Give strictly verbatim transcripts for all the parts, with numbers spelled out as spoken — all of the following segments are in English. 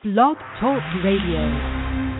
Blog Talk Radio.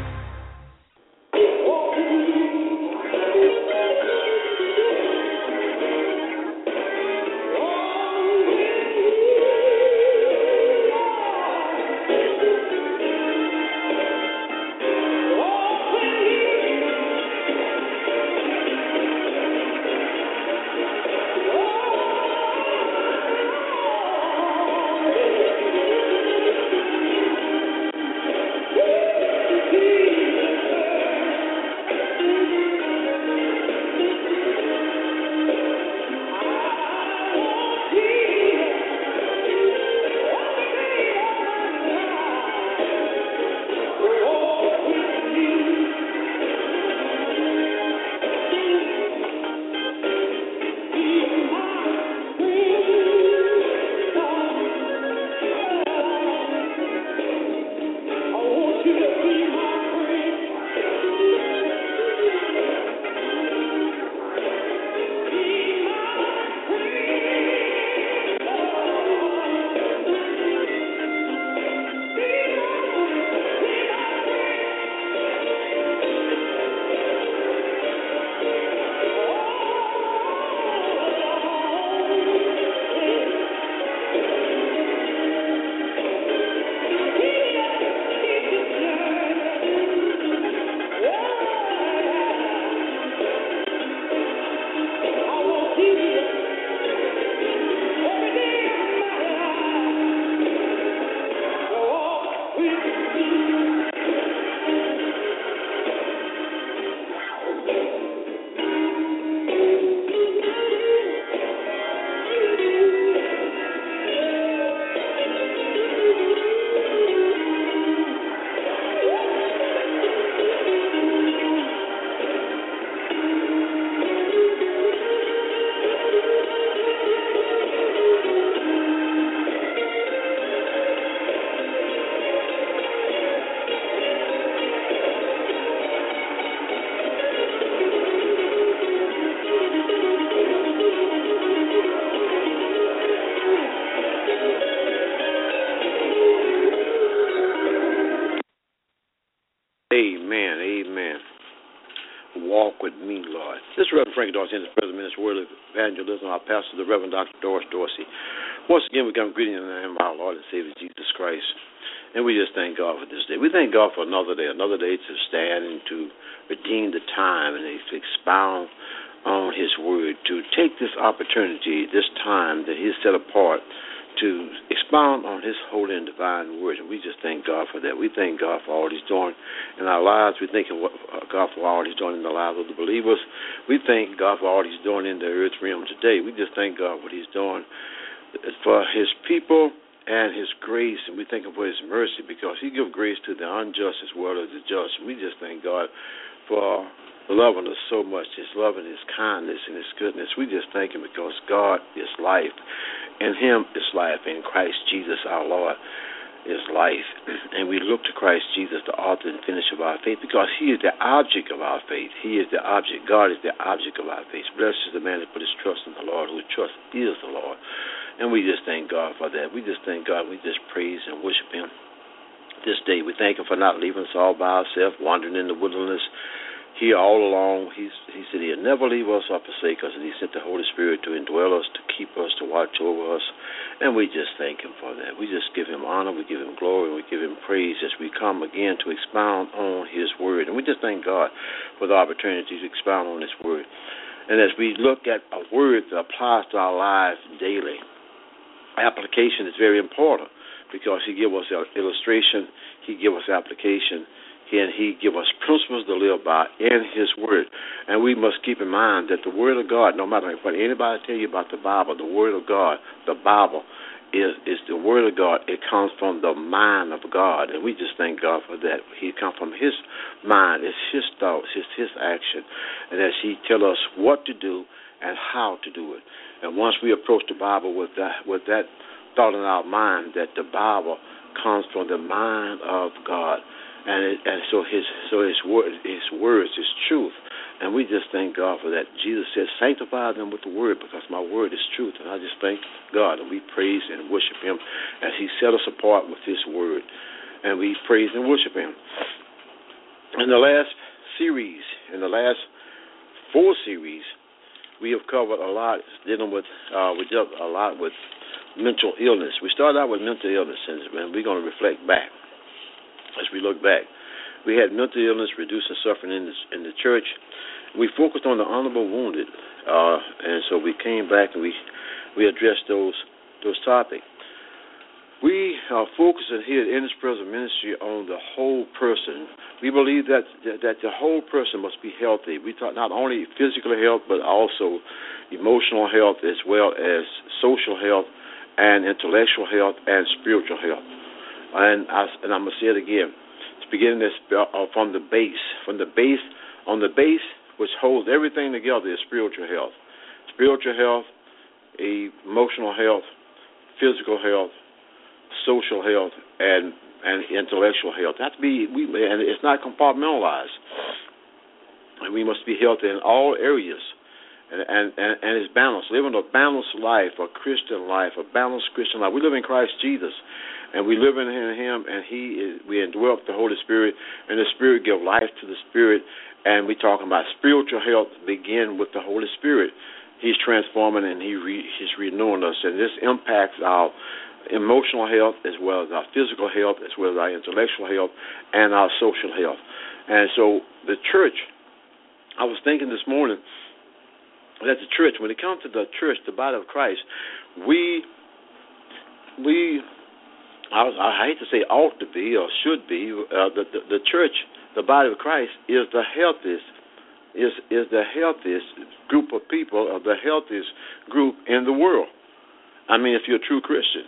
Frank Dorsey, in the present minister, word of evangelism, our pastor, the Reverend Doctor Doris Dorsey. Once again, we come greeting in the name of our Lord and Savior Jesus Christ. And we just thank God for this day. We thank God for another day, another day to stand and to redeem the time and to expound on His word, to take this opportunity, this time that He has set apart to expound on His holy and divine word. And we just thank God for that. We thank God for all He's doing in our lives. We thank God for all He's doing in the lives of the believers. We thank God for all He's doing in the earth realm today. We just thank God for what He's doing for His people and His grace. And we thank Him for His mercy, because He gives grace to the unjust as well as the just. And we just thank God for loving us so much, His love and His kindness and His goodness. We just thank Him because God is life. In Him is life. In Christ Jesus our Lord is life. And we look to Christ Jesus, the author and finisher of our faith, because He is the object of our faith. He is the object. God is the object of our faith. Blessed is the man that put his trust in the Lord, whose trust is the Lord. And we just thank God for that. We just thank God. We just praise and worship Him this day. We thank Him for not leaving us all by ourselves, wandering in the wilderness. He all along, he's, he said He'll never leave us or forsake us, and He sent the Holy Spirit to indwell us, to keep us, to watch over us, and we just thank Him for that. We just give Him honor, we give Him glory, and we give Him praise as we come again to expound on His word. And we just thank God for the opportunity to expound on His word. And as we look at a word that applies to our lives daily, application is very important, because He gives us illustration, He gives us application, and He give us principles to live by in His word. And we must keep in mind that the word of God, no matter what anybody tell you about the Bible, the word of God, the Bible is, is the word of God. It comes from the mind of God. And we just thank God for that. He comes from His mind. It's His thoughts. It's His action. And as He tell us what to do and how to do it. And once we approach the Bible with that, with that thought in our mind, that the Bible comes from the mind of God. And it, and so his so his word his words is truth, and we just thank God for that. Jesus said, "Sanctify them with the word, because my word is truth." And I just thank God, and we praise and worship Him as He set us apart with His word. and we praise and worship Him. In the last series, in the last four series, we have covered a lot dealing with, uh, we dealt a lot with mental illness. We started out with mental illness, and we're going to reflect back as we look back. We had mental illness, reducing suffering in the, in the church. We focused on the honorable wounded, uh, and so we came back and we we addressed those those topics. We are focusing here at Inner Presence Ministry on the whole person. We believe that, that that the whole person must be healthy. We talk not only physical health, but also emotional health, as well as social health, and intellectual health, and spiritual health. And, I, and I'm going to say it again. It's beginning this, uh, from the base. From the base, on the base, which holds everything together, is spiritual health. Spiritual health, emotional health, physical health, social health, and and intellectual health. That to be, we, and it's not compartmentalized. And we must be healthy in all areas, and and and, and it's balanced. Living a balanced life, a Christian life, a balanced Christian life. We live in Christ Jesus, and we live in Him, and He is, we indwell the Holy Spirit, and the Spirit give life to the Spirit. And we're talking about spiritual health begin with the Holy Spirit. He's transforming and he re, He's renewing us, and this impacts our emotional health as well as our physical health, as well as our intellectual health and our social health. And so the church, I was thinking this morning that the church, when it comes to the church, the body of Christ, we, we I, I hate to say ought to be or should be, uh, the, the, the church, the body of Christ, is the healthiest, is is the healthiest group of people, or the healthiest group in the world. I mean, if you're a true Christian,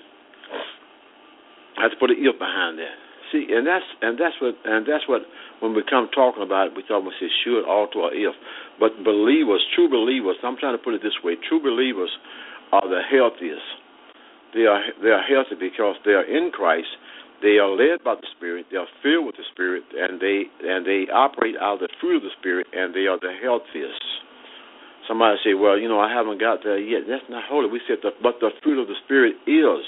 I have to put an if behind that. See, and that's and that's what and that's what when we come talking about it, we talk about say should, ought to, or if. But believers, true believers, I'm trying to put it this way: true believers are the healthiest. They are they are healthy because they are in Christ. They are led by the Spirit. They are filled with the Spirit, and they and they operate out of the fruit of the Spirit, and they are the healthiest. Somebody say, "Well, you know, I haven't got there yet." That's not holy. We said, the, but the fruit of the Spirit is,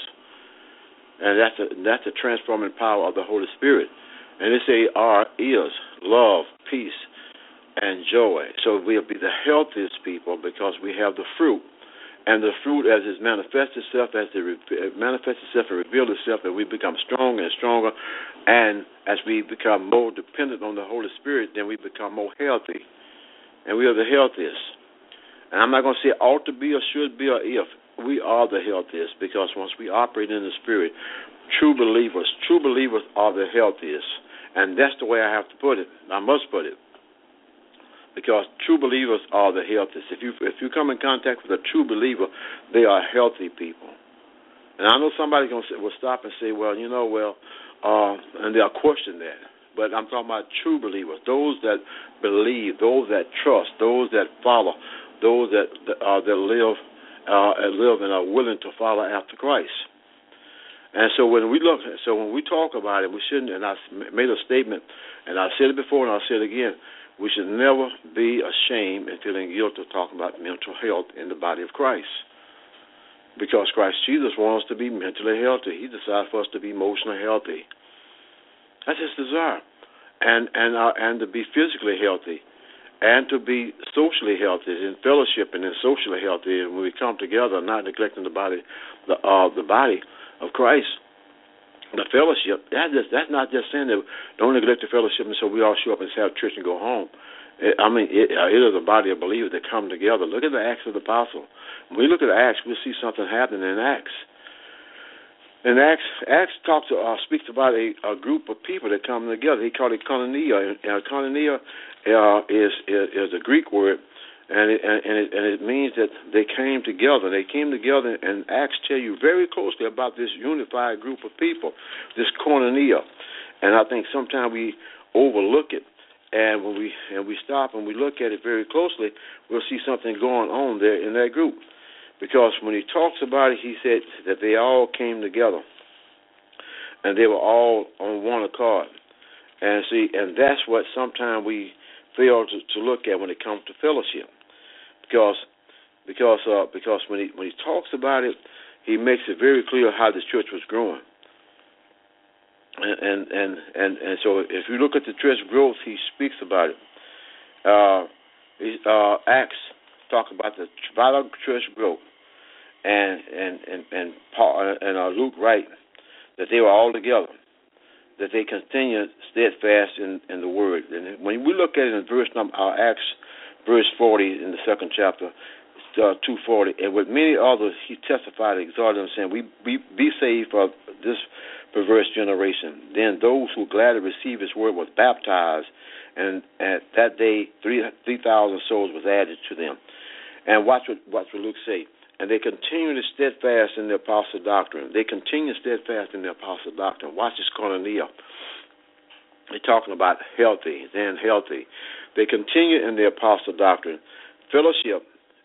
and that's a, that's the transforming power of the Holy Spirit. And they say, "R is love, peace, and joy." So we'll be the healthiest people because we have the fruit. And the fruit, as it manifests itself, as it, re- it manifests itself and reveals itself, that we become stronger and stronger. And as we become more dependent on the Holy Spirit, then we become more healthy. And we are the healthiest. And I'm not going to say ought to be or should be or if. We are the healthiest because once we operate in the Spirit, true believers, true believers are the healthiest. And that's the way I have to put it. I must put it. Because true believers are the healthiest. If you if you come in contact with a true believer, they are healthy people. And I know somebody gonna say, will stop and say, well, you know, well, uh, and they'll question that. But I'm talking about true believers, those that believe, those that trust, those that follow, those that uh, that live uh, and live and are willing to follow after Christ. And so when we look, so when we talk about it, we shouldn't. And I made a statement, and I said it before, and I'll say it again. We should never be ashamed and feeling guilty of talking about mental health in the body of Christ. Because Christ Jesus wants us to be mentally healthy. He decided for us to be emotionally healthy. That's His desire. And and uh, and to be physically healthy. And to be socially healthy, in fellowship and in socially healthy. And when we come together, not neglecting the body, the uh, the body of Christ. The fellowship, that just, that's not just saying that don't neglect the fellowship and so we all show up and have church and go home. It, I mean, it, it is a body of believers that come together. Look at the Acts of the Apostle. When we look at Acts, we'll see something happening in Acts. And Acts, Acts talks, uh, speaks about a, a group of people that come together. He called it koinonia. And uh, koinonia uh, is, is is a Greek word, and it, and, it, and it means that they came together. They came together, and Acts tell you very closely about this unified group of people, this koinonia. And I think sometimes we overlook it, and when we and we stop and we look at it very closely, we'll see something going on there in that group. Because when he talks about it, he said that they all came together, and they were all on one accord. And see, and that's what sometimes we fail to, to look at when it comes to fellowship. Because because uh, because when he when he talks about it, he makes it very clear how the church was growing. And and and and, and so if you look at the church growth, he speaks about it. Uh, he, uh, Acts talk about the vital church growth, and and and and Paul and uh, Luke write that they were all together, that they continued steadfast in, in the word. And when we look at it in verse number uh, Acts, verse forty in the second chapter, uh, two forty, and with many others he testified, exhorted them, saying, "We be, be saved from this perverse generation." Then those who gladly received his word was baptized, and at that day three three thousand souls was added to them. And watch what watch what Luke say. And they continue to steadfast in the apostle doctrine. They continue steadfast in the apostle doctrine. Watch this koinonia. They're talking about healthy, then healthy. They continue in the apostle doctrine, fellowship,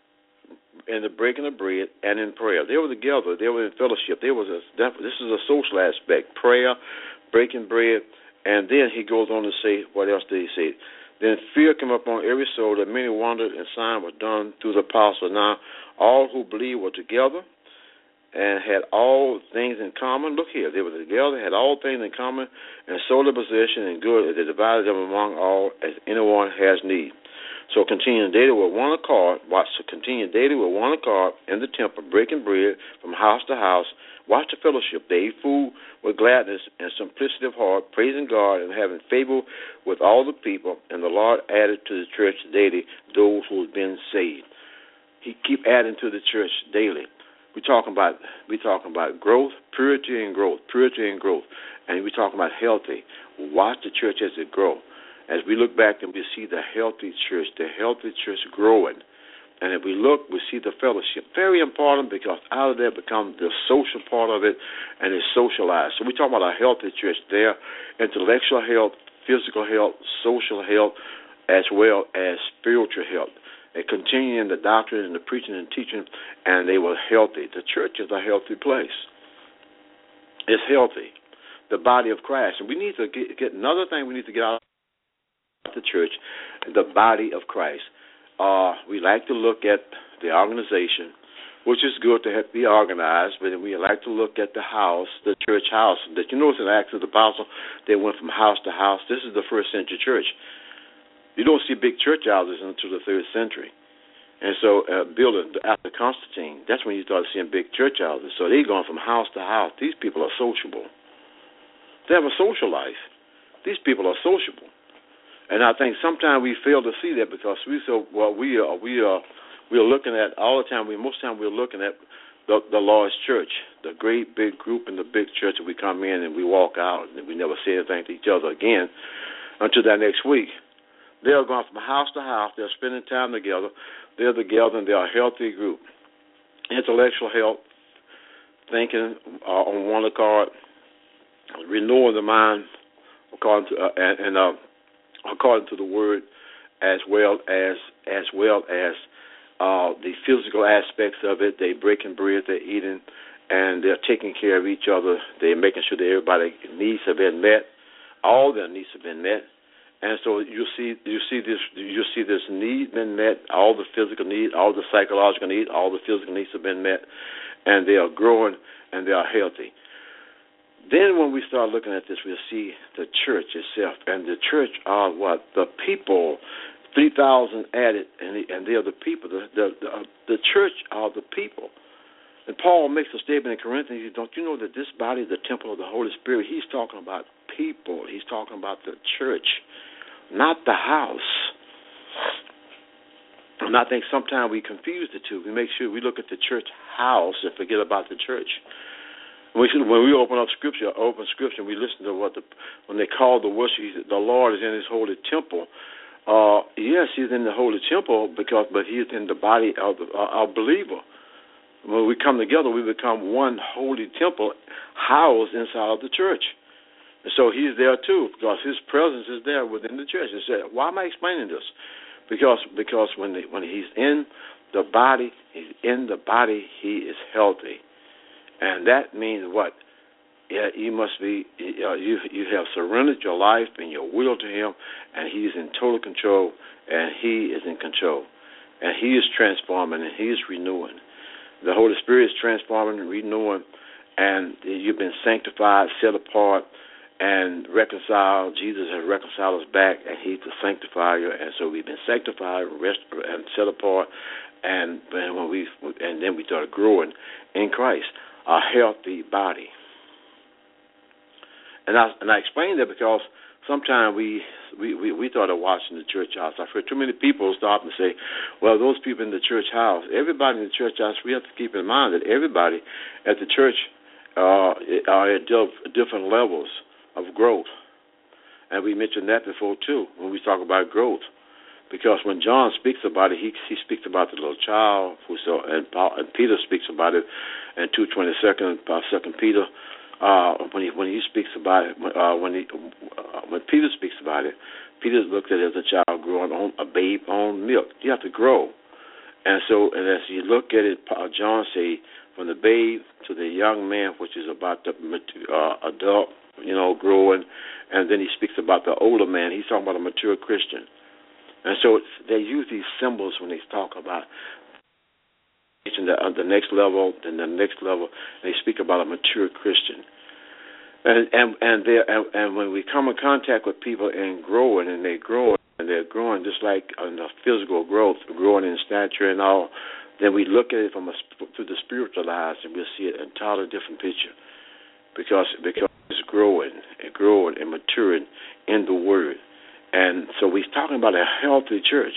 in the breaking of bread, and in prayer. They were together. They were in fellowship. There was a, this is a social aspect, prayer, breaking bread, and then he goes on to say, what else did he say? Then fear came upon every soul, that many wondered, and signs were done through the apostle. Now, all who believed were together and had all things in common. Look here, they were together, had all things in common, and sold their possession and good, and they divided them among all as anyone has need. So continuing daily with one accord, watch, so continuing daily with one accord in the temple, breaking bread from house to house. Watch the fellowship. They ate food with gladness and simplicity of heart, praising God and having favor with all the people. And the Lord added to the church daily those who had been saved. He keep adding to the church daily. We're talking about we talking about growth, purity and growth, purity and growth, and we're talking about healthy. Watch the church as it grow. As we look back and we see the healthy church, the healthy church growing. And if we look, we see the fellowship. Very important, because out of there becomes the social part of it, and it's socialized. So we're talking about a healthy church there, intellectual health, physical health, social health, as well as spiritual health. They continue in the doctrine and the preaching and teaching, and they were healthy. The church is a healthy place. It's healthy. The body of Christ. And we need to get, get another thing we need to get out of the church, the body of Christ. Uh, we like to look at the organization, which is good to have, be organized, but we like to look at the house, the church house. That you notice in Acts of the Apostle, they went from house to house. This is the first century church. You don't see big church houses until the third century. And so uh, building after Constantine, that's when you start seeing big church houses. So they're going from house to house. These people are sociable. They have a social life. These people are sociable. And I think sometimes we fail to see that, because we so well we are we are we are looking at all the time. We most time we're looking at the, the Lord's church, the great big group in the big church, and we come in and we walk out and we never say anything to each other again until that next week. They're going from house to house. They're spending time together. They're together, and they're a healthy group. Intellectual health, thinking uh, on one accord, renewing the mind according to uh, and. and uh, according to the word, as well as as well as uh, the physical aspects of it. They breaking bread, they're eating, and they're taking care of each other. They're making sure that everybody's needs have been met. All their needs have been met, and so you see you see this you see this need been met. All the physical needs, all the psychological needs, all the physical needs have been met, and they are growing and they are healthy. Then when we start looking at this, we'll see the church itself. And the church are what? The people, three thousand added, and, the, and they are the people. The, the, the, uh, the church are the people. And Paul makes a statement in Corinthians, don't you know that this body is the temple of the Holy Spirit? He's talking about people. He's talking about the church, not the house. And I think sometimes we confuse the two. We make sure we look at the church house and forget about the church. When we open up Scripture, open Scripture, we listen to what the when they call the worship, the Lord is in His holy temple. Uh, yes, He's in the holy temple, because, but He's in the body of the, uh, our believer. When we come together, we become one holy temple housed inside of the church. And so He's there too, because His presence is there within the church. And said, why am I explaining this? Because because when the, when He's in the body, He's in the body, He is healthy. And that means what? Yeah, you must be, uh, you you have surrendered your life and your will to Him, and He's in total control, and He is in control. And He is transforming, and He is renewing. The Holy Spirit is transforming and renewing, and you've been sanctified, set apart, and reconciled. Jesus has reconciled us back, and He's the sanctifier, and so we've been sanctified, rest, and set apart, and, and when we and then we started growing in Christ, a healthy body. And I and I explained that because sometimes we we, we we started watching the church house. I've heard too many people stop and say, well, those people in the church house, everybody in the church house, we have to keep in mind that everybody at the church uh, are at different levels of growth. And we mentioned that before, too, when we talk about growth. Because when John speaks about it, he he speaks about the little child, who saw, and, Paul, and Peter speaks about it in two twenty-second, uh, Second Peter. Uh, when he when he speaks about it, uh, when he uh, when Peter speaks about it, Peter looks at it as a child growing on a babe on milk. You have to grow, and so and as you look at it, uh, John say from the babe to the young man, which is about the uh, adult, you know, growing, and then he speaks about the older man. He's talking about a mature Christian, and so it's, they use these symbols when they talk about the, uh, the next level, then the next level. They speak about a mature Christian. And and and, and and when we come in contact with people and growing, and they grow, and they're growing just like in the physical growth, growing in stature and all, then we look at it from a, through the spiritual eyes, and we'll see an entirely different picture, because because it's growing and growing and maturing in the Word. And so we're talking about a healthy church.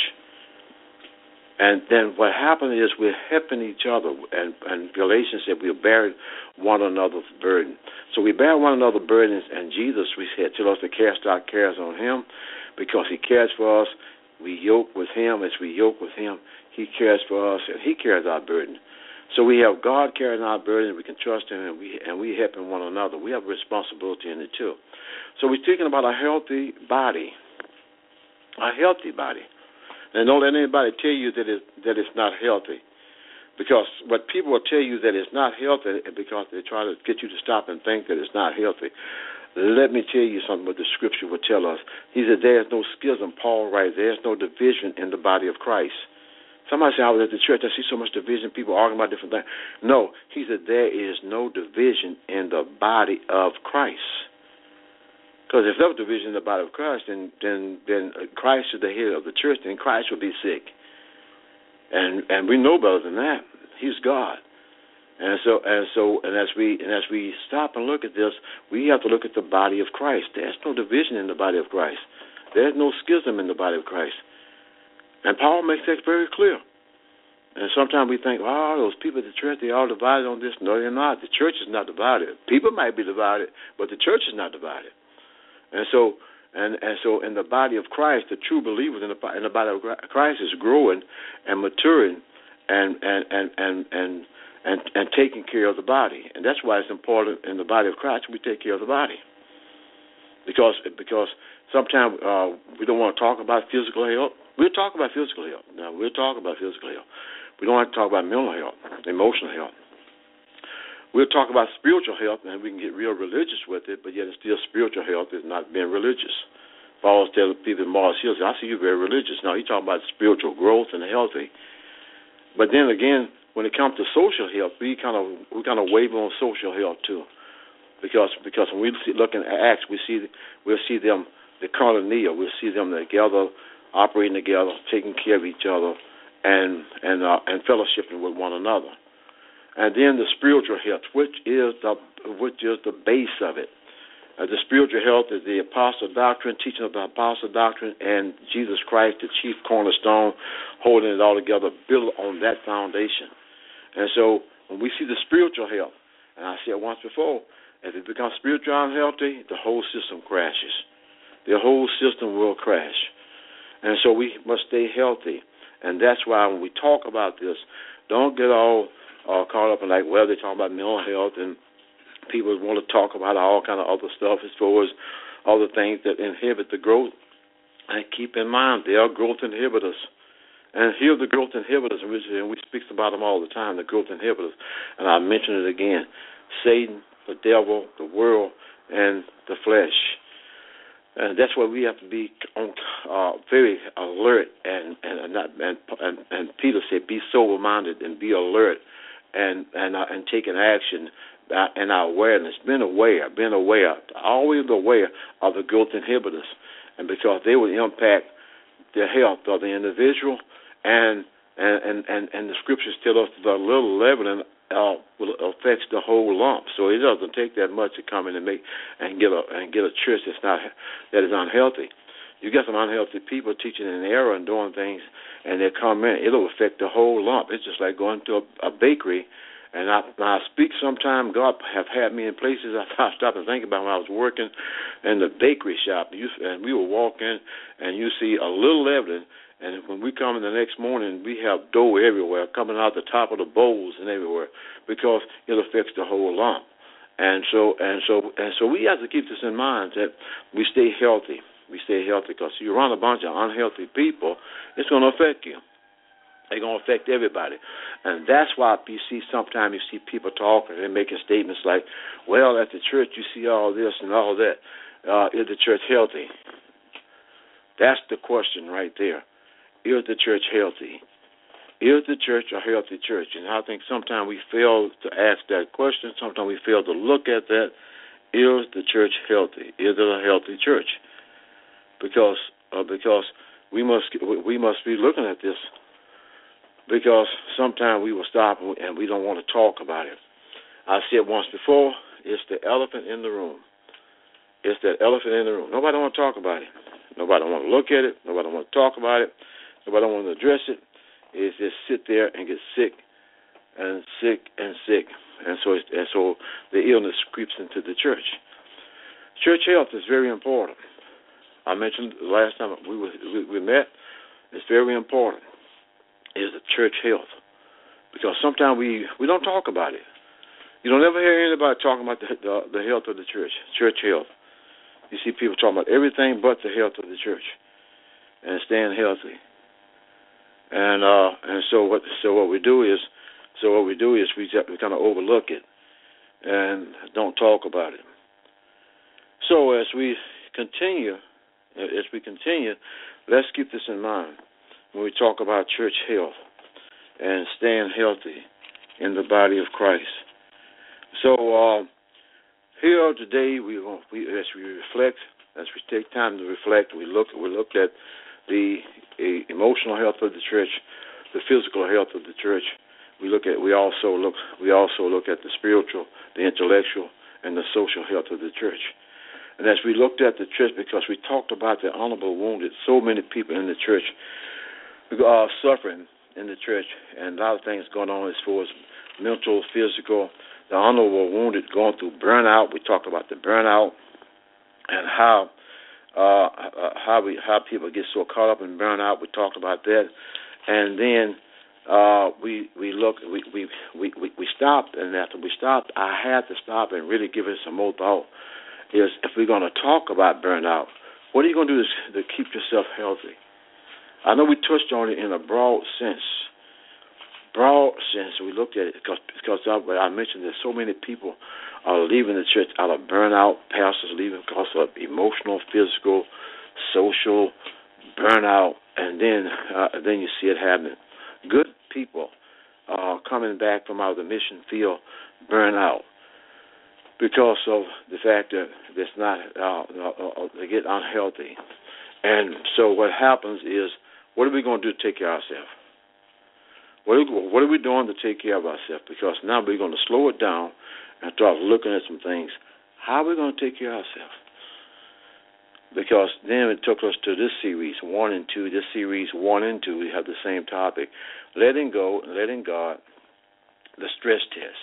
And then what happened is we're helping each other, and, and Galatians said we're bearing one another's burden. So we bear one another's burdens, and Jesus, we said, tell us to cast our cares on Him, because He cares for us. We yoke with Him. As we yoke with Him, He cares for us, and He carries our burden. So we have God carrying our burden. We can trust Him, and we and we helping one another. We have a responsibility in it too. So we're thinking about a healthy body, a healthy body. And don't let anybody tell you that it, that it's not healthy, because what people will tell you that it's not healthy because they try to get you to stop and think that it's not healthy. Let me tell you something what the Scripture will tell us. He said there is no schism. Paul writes, there is no division in the body of Christ. Somebody said, I was at the church, I see so much division, people arguing about different things. No, he said there is no division in the body of Christ. Because if there was division in the body of Christ, then then then Christ is the head of the church, then Christ would be sick. And and we know better than that. He's God. And so and so and as we and as we stop and look at this, we have to look at the body of Christ. There's no division in the body of Christ. There's no schism in the body of Christ. And Paul makes that very clear. And sometimes we think, oh, those people at the church, they all divided on this. No, they're not. The church is not divided. People might be divided, but the church is not divided. And so, and, and so, in the body of Christ, the true believers in the, in the body of Christ is growing and maturing, and and, and, and, and and and taking care of the body. And that's why it's important in the body of Christ we take care of the body, because because sometimes uh, we don't want to talk about physical health. We'll talk about physical health. Now we'll talk about physical health. We don't have to talk about mental health, emotional health. We'll talk about spiritual health, and we can get real religious with it, but yet it's still spiritual health is not being religious. Paul tells people in Mars Hills, I see you very religious. Now, he's talking about spiritual growth and healthy. But then again, when it comes to social health, we kind of we kind of waver on social health too, because because when we see, look in Acts, we see we'll see them the koinonia, we'll see them together, operating together, taking care of each other, and and uh, and fellowshipping with one another. And then the spiritual health, which is the which is the base of it. Uh, the spiritual health is the apostle doctrine, teaching of the apostle doctrine, and Jesus Christ, the chief cornerstone, holding it all together, built on that foundation. And so when we see the spiritual health, and I said once before, if it becomes spiritual unhealthy, the whole system crashes. The whole system will crash. And so we must stay healthy. And that's why when we talk about this, don't get all Uh, caught up in like, well, they're talking about mental health, and people want to talk about all kind of other stuff as far as other things that inhibit the growth. And keep in mind, they are growth inhibitors. And here are the growth inhibitors, and we, and we speak about them all the time, the growth inhibitors. And I mention it again: Satan, the devil, the world, and the flesh. And that's why we have to be on, uh, very alert. And and and, not, and and and Peter said, be sober-minded and be alert. And and uh, and taking action, uh, and our awareness, being aware, being aware, always aware of the growth inhibitors, and because they will impact the health of the individual, and and, and, and, and the scriptures tell us that a little leavening uh, will affects the whole lump. So it doesn't take that much to come in and make and get a and get a church that's not that is unhealthy. You get some unhealthy people teaching in error and doing things, and they come in, it'll affect the whole lump. It's just like going to a, a bakery. And I, I speak sometime, God have had me in places I, I stop and think about when I was working in the bakery shop. You, and we would walk in, and you see a little leavening, and when we come in the next morning, we have dough everywhere, coming out the top of the bowls and everywhere, because it affects the whole lump. And so, and so, and so, we have to keep this in mind that we stay healthy. We stay healthy because you run a bunch of unhealthy people, it's going to affect you. They're going to affect everybody. And that's why you see sometimes you see people talking and making statements like, well, at the church you see all this and all that. Uh, is the church healthy? That's the question right there. Is the church healthy? Is the church a healthy church? And I think sometimes we fail to ask that question. Sometimes we fail to look at that. Is the church healthy? Is it a healthy church? Because uh, because we must we must be looking at this. Because sometimes we will stop and we don't want to talk about it. I said once before, it's the elephant in the room. It's that elephant in the room. Nobody want to talk about it. Nobody want to look at it. Nobody want to talk about it. Nobody want to address it. It's just sit there and get sick and sick and sick. And so it's, and so the illness creeps into the church. Church health is very important. I mentioned the last time we, were, we, we met, it's very important. Is the church health, because sometimes we, we don't talk about it. You don't ever hear anybody talking about the, the the health of the church, church health. You see people talking about everything but the health of the church and staying healthy. And uh, and so what so what we do is so what we do is we we kind of overlook it and don't talk about it. So as we continue, as we continue, let's keep this in mind when we talk about church health and staying healthy in the body of Christ. So uh, here today, we, we as we reflect, as we take time to reflect, we look we look at the uh, emotional health of the church, the physical health of the church. We look at we also look we also look at the spiritual, the intellectual, and the social health of the church. And as we looked at the church, because we talked about the honorable wounded, so many people in the church are suffering in the church, and a lot of things going on as far as mental, physical, the honorable wounded going through burnout. We talked about the burnout and how uh, how we how people get so caught up in burnout. We talked about that, and then uh, we we look we we, we we stopped, and after we stopped, I had to stop and really give it some more thought. Is if we're going to talk about burnout, what are you going to do to keep yourself healthy? I know we touched on it in a broad sense. Broad sense, we looked at it because, because I, I mentioned that so many people are leaving the church out of burnout, pastors leaving because of emotional, physical, social burnout, and then uh, then you see it happening. Good people are coming back from out of the mission field burnout because of the fact that it's not uh, uh, they get unhealthy. And so what happens is, what are we going to do to take care of ourselves? What are, what are we doing to take care of ourselves? Because now we're going to slow it down and start looking at some things. How are we going to take care of ourselves? Because then it took us to this series, one and two. This series, one and two, we have the same topic. Letting go and letting God, the stress test.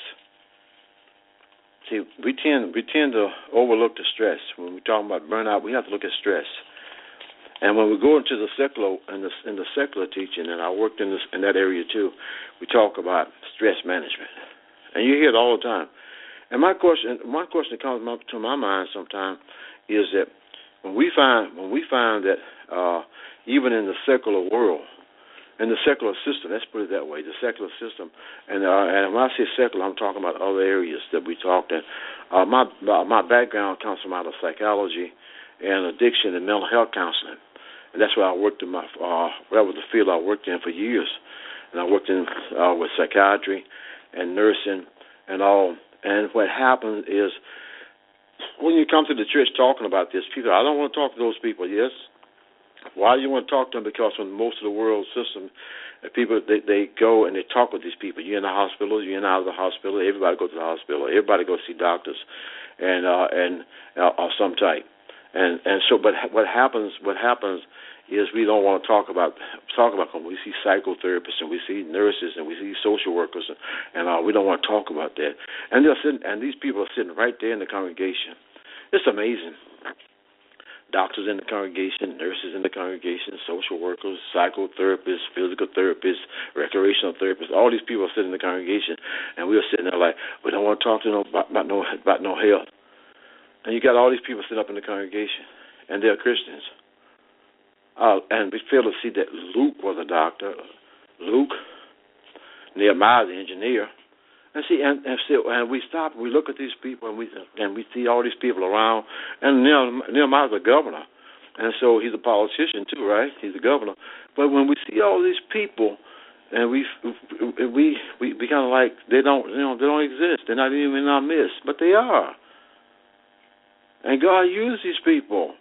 See, we tend, we tend to overlook the stress. When we're talking about burnout, we have to look at stress. And when we go into the secular in the, in the secular teaching, and I worked in this in that area too, we talk about stress management, and you hear it all the time. And my question, my question that comes to my mind sometimes is that when we find when we find that uh, even in the secular world, in the secular system, let's put it that way, the secular system, and uh, and when I say secular, I'm talking about other areas that we talked in. Uh, my my background comes from out of psychology and addiction and mental health counseling. And that's where I worked in my, uh, that was the field I worked in for years. And I worked in uh, with psychiatry and nursing and all. And what happens is when you come to the church talking about this, people, I don't want to talk to those people, yes. Why do you want to talk to them? Because in most of the world system, people, they, they go and they talk with these people. You're in the hospital, you're in and out of the hospital, everybody goes to the hospital, everybody goes to see doctors and uh, and uh, of some type. And and so, but what happens, what happens is we don't want to talk about talk about them. We see psychotherapists and we see nurses and we see social workers, and, and uh, we don't want to talk about that. And they're sitting, and these people are sitting right there in the congregation. It's amazing. Doctors in the congregation, nurses in the congregation, social workers, psychotherapists, physical therapists, recreational therapists. All these people are sitting in the congregation, and we are sitting there like we don't want to talk to them about, about no about no health. And you got all these people sitting up in the congregation, and they're Christians. Uh, and we fail to see that Luke was a doctor. Luke, Nehemiah, the engineer. And see, and, and, see, and we stop, and we look at these people, and we and we see all these people around. And Nehemiah's a governor, and so he's a politician too, right? He's a governor. But when we see all these people, and we we we, we kind of like they don't, you know, they don't exist. They're not even in our midst, but they are. And God used these people.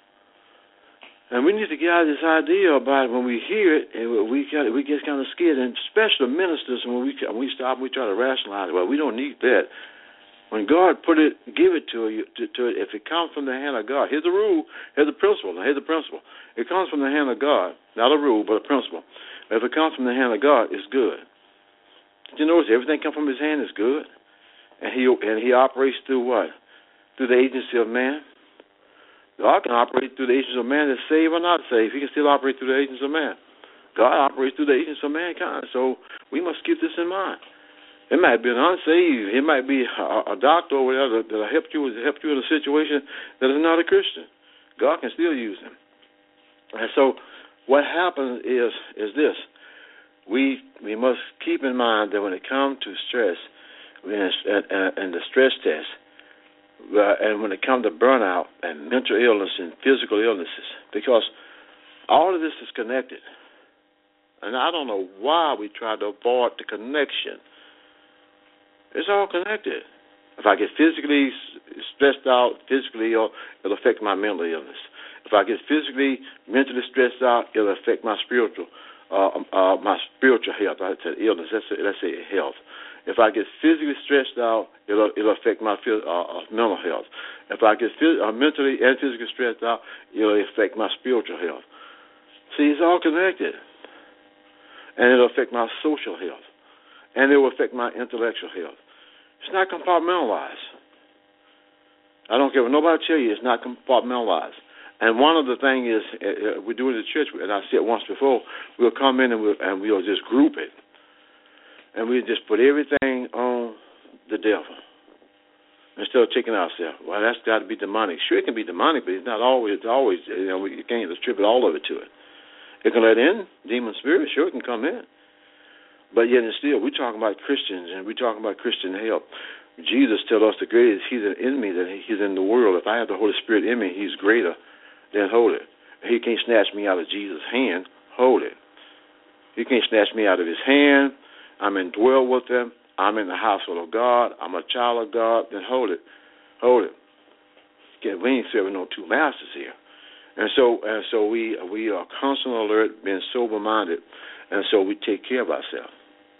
And we need to get out of this idea about it. When we hear it, and we get we get kind of scared, and especially ministers, when we when we stop, we try to rationalize it. Well, we don't need that. When God put it, give it to you, to, to it, if it comes from the hand of God, here's the rule, here's the principle. Now, here's the principle. It comes from the hand of God, not a rule, but a principle. If it comes from the hand of God, it's good. You notice everything comes from His hand is good, and He and He operates through what? Through the agency of man. God can operate through the agents of man that's saved or not saved. He can still operate through the agents of man. God operates through the agents of mankind. So we must keep this in mind. It might be an unsaved. It might be a, a doctor or whatever that will help you, help you in a situation that is not a Christian. God can still use him. And so what happens is is this. We we must keep in mind that when it comes to stress and, and, and the stress test, Uh, and when it comes to burnout and mental illness and physical illnesses, because all of this is connected. And I don't know why we try to avoid the connection. It's all connected. If I get physically stressed out, physically ill, it'll affect my mental illness. If I get physically, mentally stressed out, it'll affect my spiritual, uh, uh, my spiritual health. I said illness. Let's say, let's say health. If I get physically stressed out, it'll, it'll affect my uh, mental health. If I get phys- uh, mentally and physically stressed out, it'll affect my spiritual health. See, it's all connected. And it'll affect my social health. And it will affect my intellectual health. It's not compartmentalized. I don't care what nobody tell you, it's not compartmentalized. And one of the things is, uh, we do in the church, and I said once before, we'll come in and we'll, and we'll just group it. And we just put everything on the devil instead of taking ourselves. Well, that's got to be demonic. Sure, it can be demonic, but it's not always. It's always, you know, you can't attribute all of it to it. It can let in demon spirits. Sure, it can come in. But yet and still, we're talking about Christians, and we're talking about Christian help. Jesus tells us the greatest He's in me than He's in the world. If I have the Holy Spirit in me, He's greater than hold it. He can't snatch me out of Jesus' hand. Hold it. He can't snatch me out of His hand. I'm indwelled with Him. I'm in the household of God. I'm a child of God. Then hold it. Hold it. We ain't serving no two masters here. And so and so we we are constantly alert, being sober-minded, and so we take care of ourselves.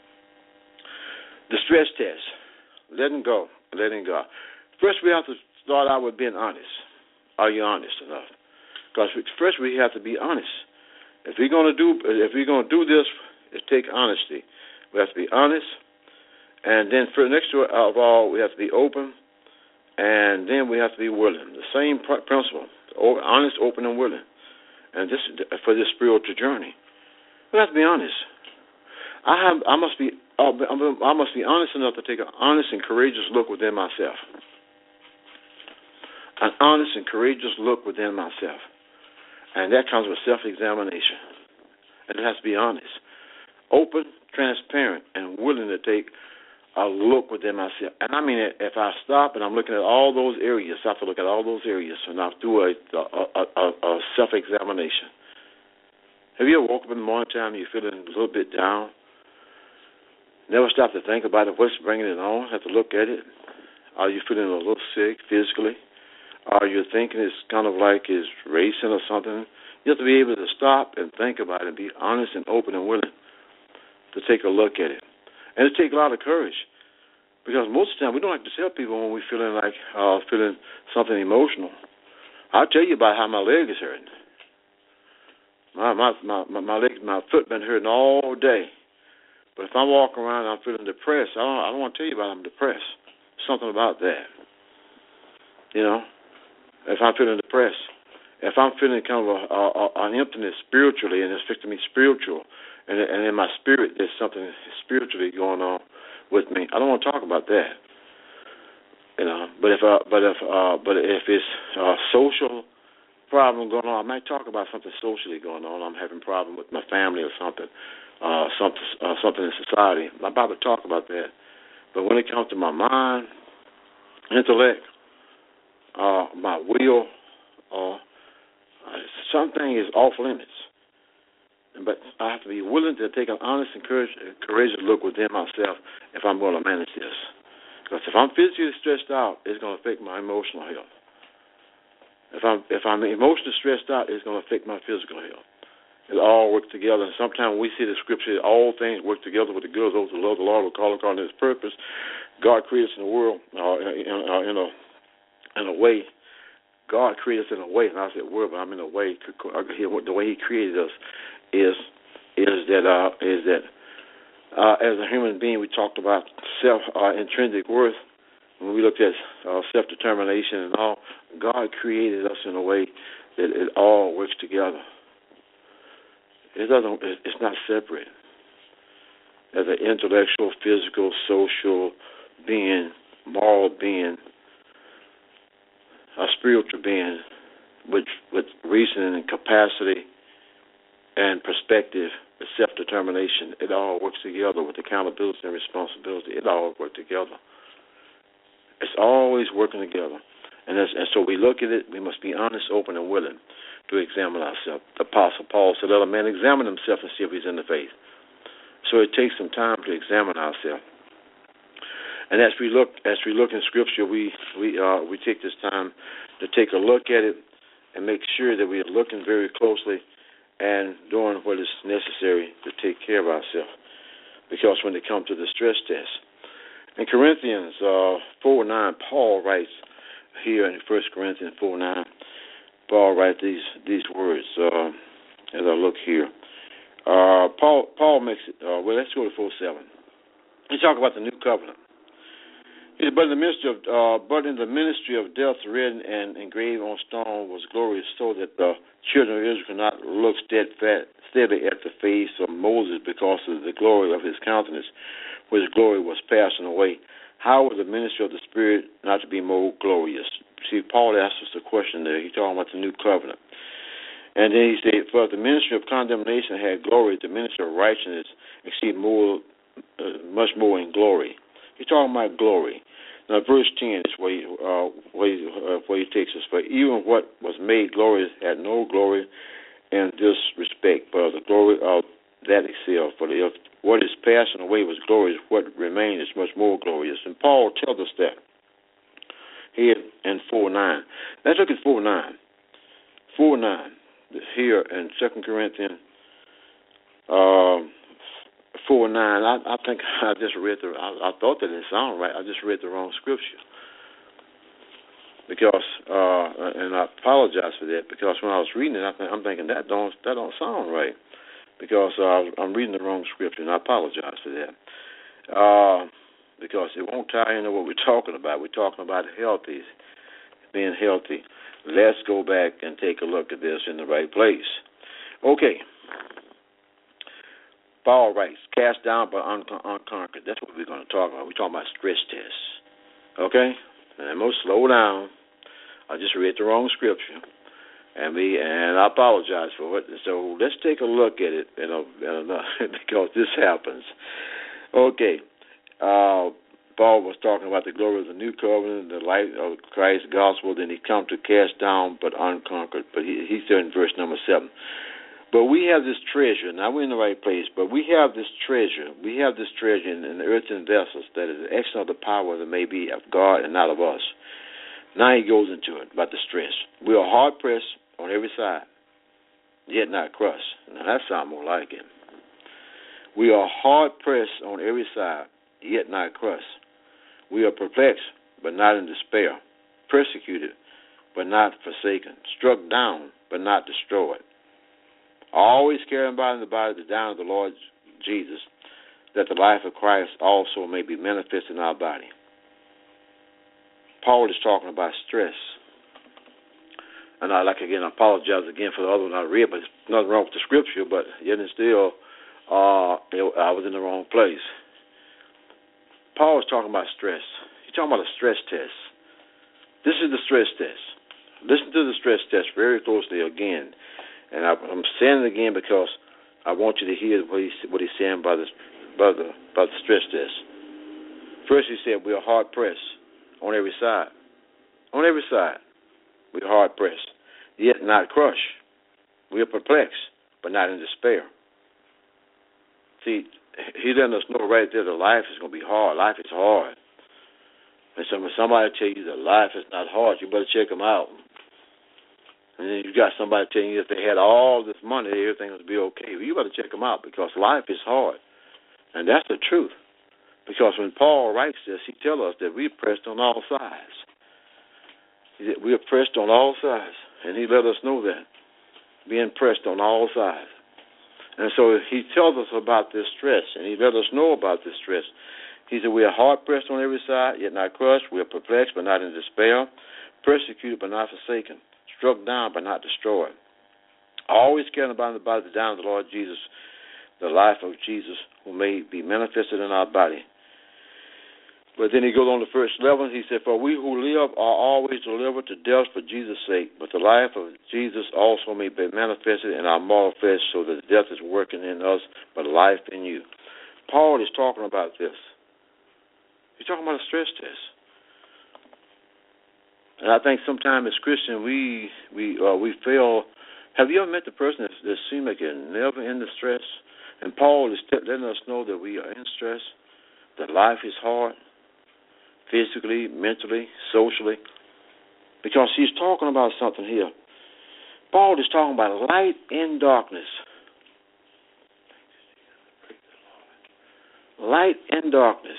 The stress test, letting go, letting God. First, we have to start out with being honest. Are you honest enough? Because first we have to be honest. If we're going to do if we're going to do this, it takes honesty. We have to be honest, and then for next to it of all, we have to be open, and then we have to be willing. The same principle: honest, open, and willing. And this for this spiritual journey, we have to be honest. I have I must be I must be honest enough to take an honest and courageous look within myself. An honest and courageous look within myself. And that comes with self-examination. And it has to be honest. Open, transparent, and willing to take a look within myself. And I mean, if I stop and I'm looking at all those areas, I have to look at all those areas and I'll do a, a, a, a self-examination. Have you ever woke up in the morning time and you're feeling a little bit down? Never stop to think about it, what's bringing it on, have to look at it. Are you feeling a little sick physically? Are you thinking it's kind of like it's racing or something? You have to be able to stop and think about it and be honest and open and willing to take a look at it. And it takes a lot of courage, because most of the time we don't like to tell people when we're feeling like uh, feeling something emotional. I'll tell you about how my leg is hurting. My my my my leg, my foot been hurting all day. But if I'm walking around and I'm feeling depressed, I don't I don't want to tell you about I'm depressed. Something about that. You know, if I'm feeling depressed, if I'm feeling kind of a, a, a, an emptiness spiritually, and it's affecting me spiritual, and and in my spirit there's something spiritually going on with me, I don't want to talk about that. You know, but if uh, but if uh, but if it's a social problem going on, I might talk about something socially going on. I'm having a problem with my family or something, uh, something uh, something in society. I'm about to talk about that. But when it comes to my mind, intellect, uh, my will, uh, something is off limits. But I have to be willing to take an honest and courageous look within myself if I'm going to manage this. Because if I'm physically stressed out, it's going to affect my emotional health. If I'm if I'm emotionally stressed out, it's going to affect my physical health. It all works together. And sometimes we see the scripture, all things work together with the good of those who love the Lord, will call according to His purpose. God created us in the world uh, in, uh, in a in a way. God created us in a way, and I said word, but I'm in a way. The way He created us is is that uh, is that uh, as a human being, we talked about self uh, intrinsic worth. When we looked at uh, self-determination and all, God created us in a way that it all works together. It doesn't. It's not separate. As an intellectual, physical, social being, moral being, a spiritual being with with reasoning and capacity and perspective, and self-determination, it all works together with accountability and responsibility. It all works together. It's always working together. And, as, and so we look at it, we must be honest, open, and willing to examine ourselves. The Apostle Paul said, let a man examine himself and see if he's in the faith. So it takes some time to examine ourselves. And as we look as we look in Scripture, we we uh, we take this time to take a look at it and make sure that we are looking very closely and doing what is necessary to take care of ourselves. Because when it comes to the stress test, in Corinthians uh, four nine, Paul writes here in First Corinthians four nine, Paul writes these these words. Uh, as I look here, uh, Paul Paul makes it. Uh, well, let's go to four seven. He talks about the new covenant. He said, but in the ministry of uh, but in the ministry of death, written and engraved on stone, was glorious, so that the children of Israel could not look steadfast, steadily at the face of Moses, because of the glory of his countenance, which glory was passing away. How was the ministry of the Spirit not to be more glorious? See, Paul asked us a question there. He's talking about the new covenant. And then he said, for the ministry of condemnation had glory, the ministry of righteousness exceeded more, uh, much more in glory. He's talking about glory. Now, verse ten is where he, uh, where, he, uh, where he takes us. For even what was made glorious had no glory in this respect, but the glory of that excelled. For the, what is passing away was glorious, what remains is much more glorious. And Paul tells us that here in four nine. Let's look at four nine. four nine, here in Second Corinthians um, four nine. I, I think I just read the, I, I thought that it sounded right. I just read the wrong scripture. Because, uh, and I apologize for that, because when I was reading it, I think, I'm thinking that don't, that don't sound right. Because uh, I'm reading the wrong scripture, and I apologize for that. Uh, because it won't tie into what we're talking about. We're talking about healthy, being healthy. Let's go back and take a look at this in the right place. Okay. Paul writes, cast down but un- unconquered. That's what we're going to talk about. We're talking about stress tests. Okay? And I'm going to slow down. I just read the wrong scripture. And we, and I apologize for it. So let's take a look at it, you know, because this happens. Okay. Uh, Paul was talking about the glory of the new covenant, the light of Christ's gospel. Then he come to cast down but unconquered. But he, he said in verse number seven, But we have this treasure. Now we're in the right place, but we have this treasure. We have this treasure in, in the earthen vessels that is the action of the power that may be of God and not of us. Now he goes into it about the stress. We are hard pressed on every side, yet not crushed. Now that sounds more like it. We are hard pressed on every side, yet not crushed. We are perplexed, but not in despair. Persecuted, but not forsaken. Struck down, but not destroyed. Always carrying about in the body the down of the Lord Jesus, that the life of Christ also may be manifest in our body. Paul is talking about stress. And I like again, I apologize again for the other one I read, but there's nothing wrong with the scripture, but yet and still, uh, I was in the wrong place. Paul is talking about stress. He's talking about a stress test. This is the stress test. Listen to the stress test very closely again. And I, I'm saying it again because I want you to hear what he's, what he's saying about, this, about, the, about the stress test. First he said we are hard pressed on every side. On every side. We are hard pressed, yet not crushed. We are perplexed, but not in despair. See, he letting us know right there that life is going to be hard. Life is hard. And so when somebody tell you that life is not hard, you better check them out. And then you got somebody telling you if they had all this money, everything would be okay. Well, you better check them out because life is hard. And that's the truth. Because when Paul writes this, he tells us that we're pressed on all sides. We are pressed on all sides. And he let us know that. Being pressed on all sides. And so he tells us about this stress, and he let us know about this stress. He said, we are hard pressed on every side, yet not crushed. We are perplexed, but not in despair. Persecuted, but not forsaken. Struck down, but not destroyed. Always carrying about in the body the down of the Lord Jesus, the life of Jesus, who may be manifested in our body. But then he goes on to verse eleven. He said, for we who live are always delivered to death for Jesus' sake, but the life of Jesus also may be manifested in our mortal flesh, so that death is working in us, but life in you. Paul is talking about this. He's talking about a stress test. And I think sometimes as Christians, we we uh, we fail. Have you ever met the person that, that seems like they're never in the stress? And Paul is letting us know that we are in stress, that life is hard, physically, mentally, socially, because he's talking about something here. Paul is talking about light in darkness. Light in darkness.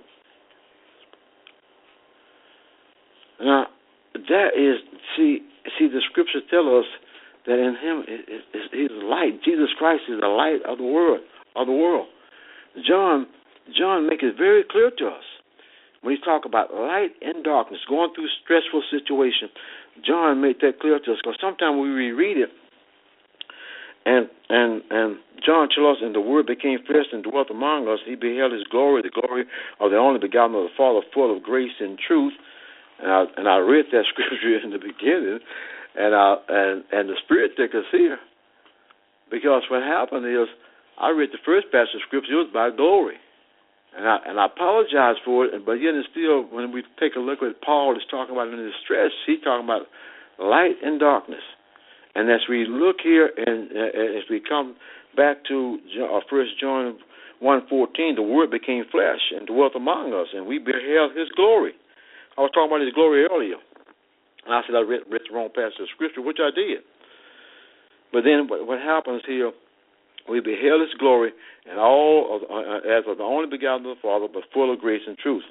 Now, that is, see, see, the scriptures tell us that in him is, is, is light. Jesus Christ is the light of the world. Of the world. John, John makes it very clear to us when he talk about light and darkness, going through stressful situation. John made that clear to us because sometimes we reread it, and and and John tells us, and the Word became flesh and dwelt among us. He beheld His glory, the glory of the only begotten of the Father, full of grace and truth. And I, and I read that scripture in the beginning, and I, and and the Spirit took us here, because what happened is I read the first passage of scripture, it was about glory, and I and I apologize for it, but yet and still, when we take a look at what Paul is talking about in his stress, he's talking about light and darkness, and as we look here and uh, as we come back to uh, First John one fourteen, the Word became flesh and dwelt among us, and we beheld His glory. I was talking about His glory earlier, and I said I read, read the wrong passage of Scripture, which I did. But then what, what happens here, we beheld His glory, and all of, uh, as of the only begotten of the Father, but full of grace and truth.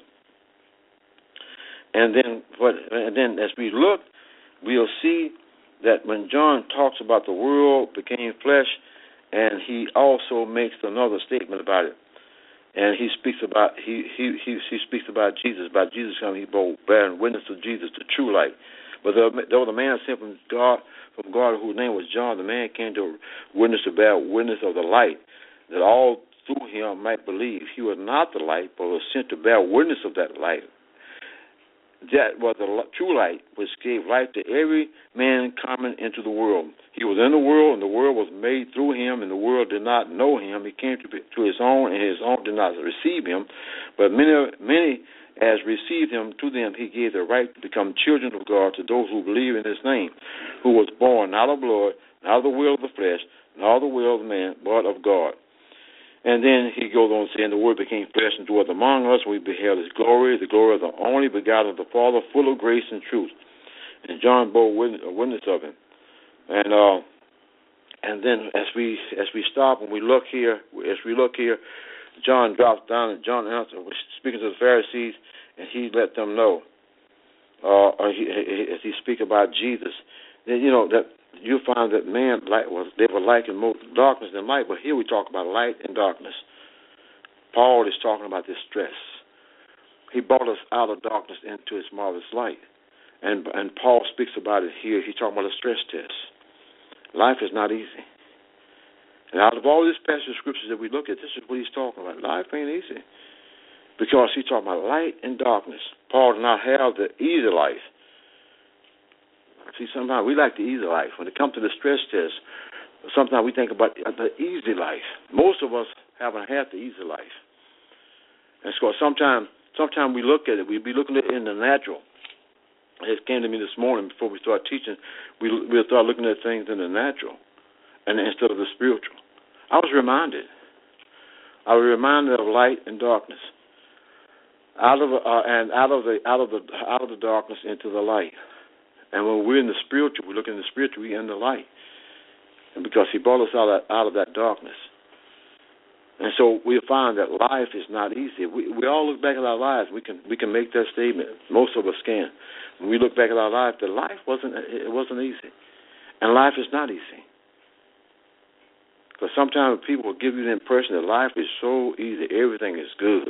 And then, what, and then as we look, we'll see that when John talks about the world became flesh, and he also makes another statement about it. And he speaks about he he he, he speaks about Jesus, about Jesus coming. He both bearing witness to Jesus, the true light. But though the man sent from God, from God, whose name was John, the man came to witness to bear witness of the light, that all through him might believe. He was not the light, but was sent to bear witness of that light. That was the true light, which gave light to every man coming into the world. He was in the world, and the world was made through him, and the world did not know him. He came to, to his own, and his own did not receive him. But many, many as received him, to them he gave the right to become children of God, to those who believe in his name, who was born not of blood, not of the will of the flesh, and all the will of man, but of God. And then he goes on saying, the Word became flesh and dwelt among us. We beheld his glory, the glory of the only begotten of the Father, full of grace and truth. And John bore witness, a witness of him. And uh, and then as we as we stop and we look here, as we look here, John drops down and John answers, speaking to the Pharisees, and he let them know, uh, or he, as he speak about Jesus, then you know that you find that man light was they were liking more darkness than light, but here we talk about light and darkness. Paul is talking about this stress. He brought us out of darkness into his marvelous light. And and Paul speaks about it here. He's talking about a stress test. Life is not easy. And out of all these passage of scriptures that we look at, this is what he's talking about. Life ain't easy. Because he's talking about light and darkness. Paul did not have the easy life. See, sometimes we like the easy life. When it comes to the stress test, sometimes we think about the easy life. Most of us haven't had the easy life. And so sometimes, sometimes we look at it, we be looking at it in the natural. It came to me this morning before we start teaching. We we'll start looking at things in the natural, and instead of the spiritual. I was reminded. I was reminded of light and darkness. Out of uh, and out of the out of the out of the darkness into the light. And when we're in the spiritual, we look in the spiritual, we're in the light. And because he brought us out of, out of that darkness. And so we find that life is not easy. We we all look back at our lives. We can we can make that statement. Most of us can. When we look back at our life, that life wasn't it wasn't easy, and life is not easy. Because sometimes people will give you the impression that life is so easy, everything is good,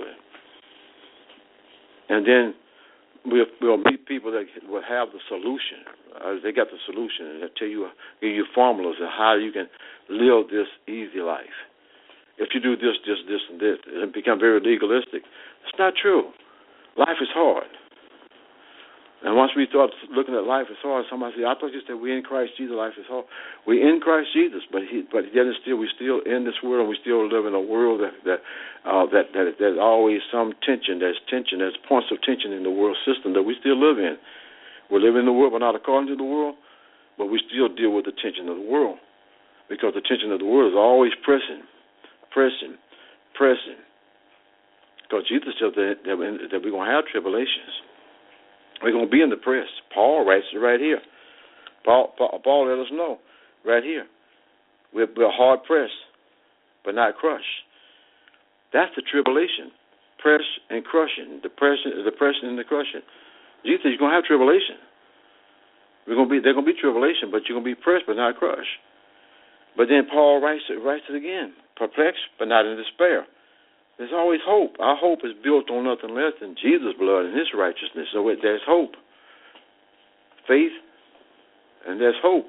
and then we'll, we'll meet people that will have the solution. Uh, they got the solution, and they tell you give you formulas of how you can live this easy life. If you do this, this, this, and this, and become very legalistic, it's not true. Life is hard. And once we start looking at life as hard, somebody says, I thought you said we in Christ Jesus, life is hard. We in Christ Jesus, but he, but yet and still, we still in this world, and we still live in a world that that, uh, that that there's always some tension. There's tension. There's points of tension in the world system that we still live in. We live in the world, but not according to the world, but we still deal with the tension of the world, because the tension of the world is always pressing, pressing, pressing. Because Jesus said that, that, that we're going to have tribulations. We're going to be in the press. Paul writes it right here. Paul, Paul, Paul let us know right here. We're, we're hard pressed, but not crushed. That's the tribulation. Press and crushing. The pressing, the pressing and the crushing. Jesus said you're going to have tribulation. We're going to be, there's going to be tribulation, but you're going to be pressed, but not crushed. But then Paul writes it, writes it again. Perplexed, but not in despair. There's always hope. Our hope is built on nothing less than Jesus' blood and his righteousness. So it, there's hope. Faith, and there's hope.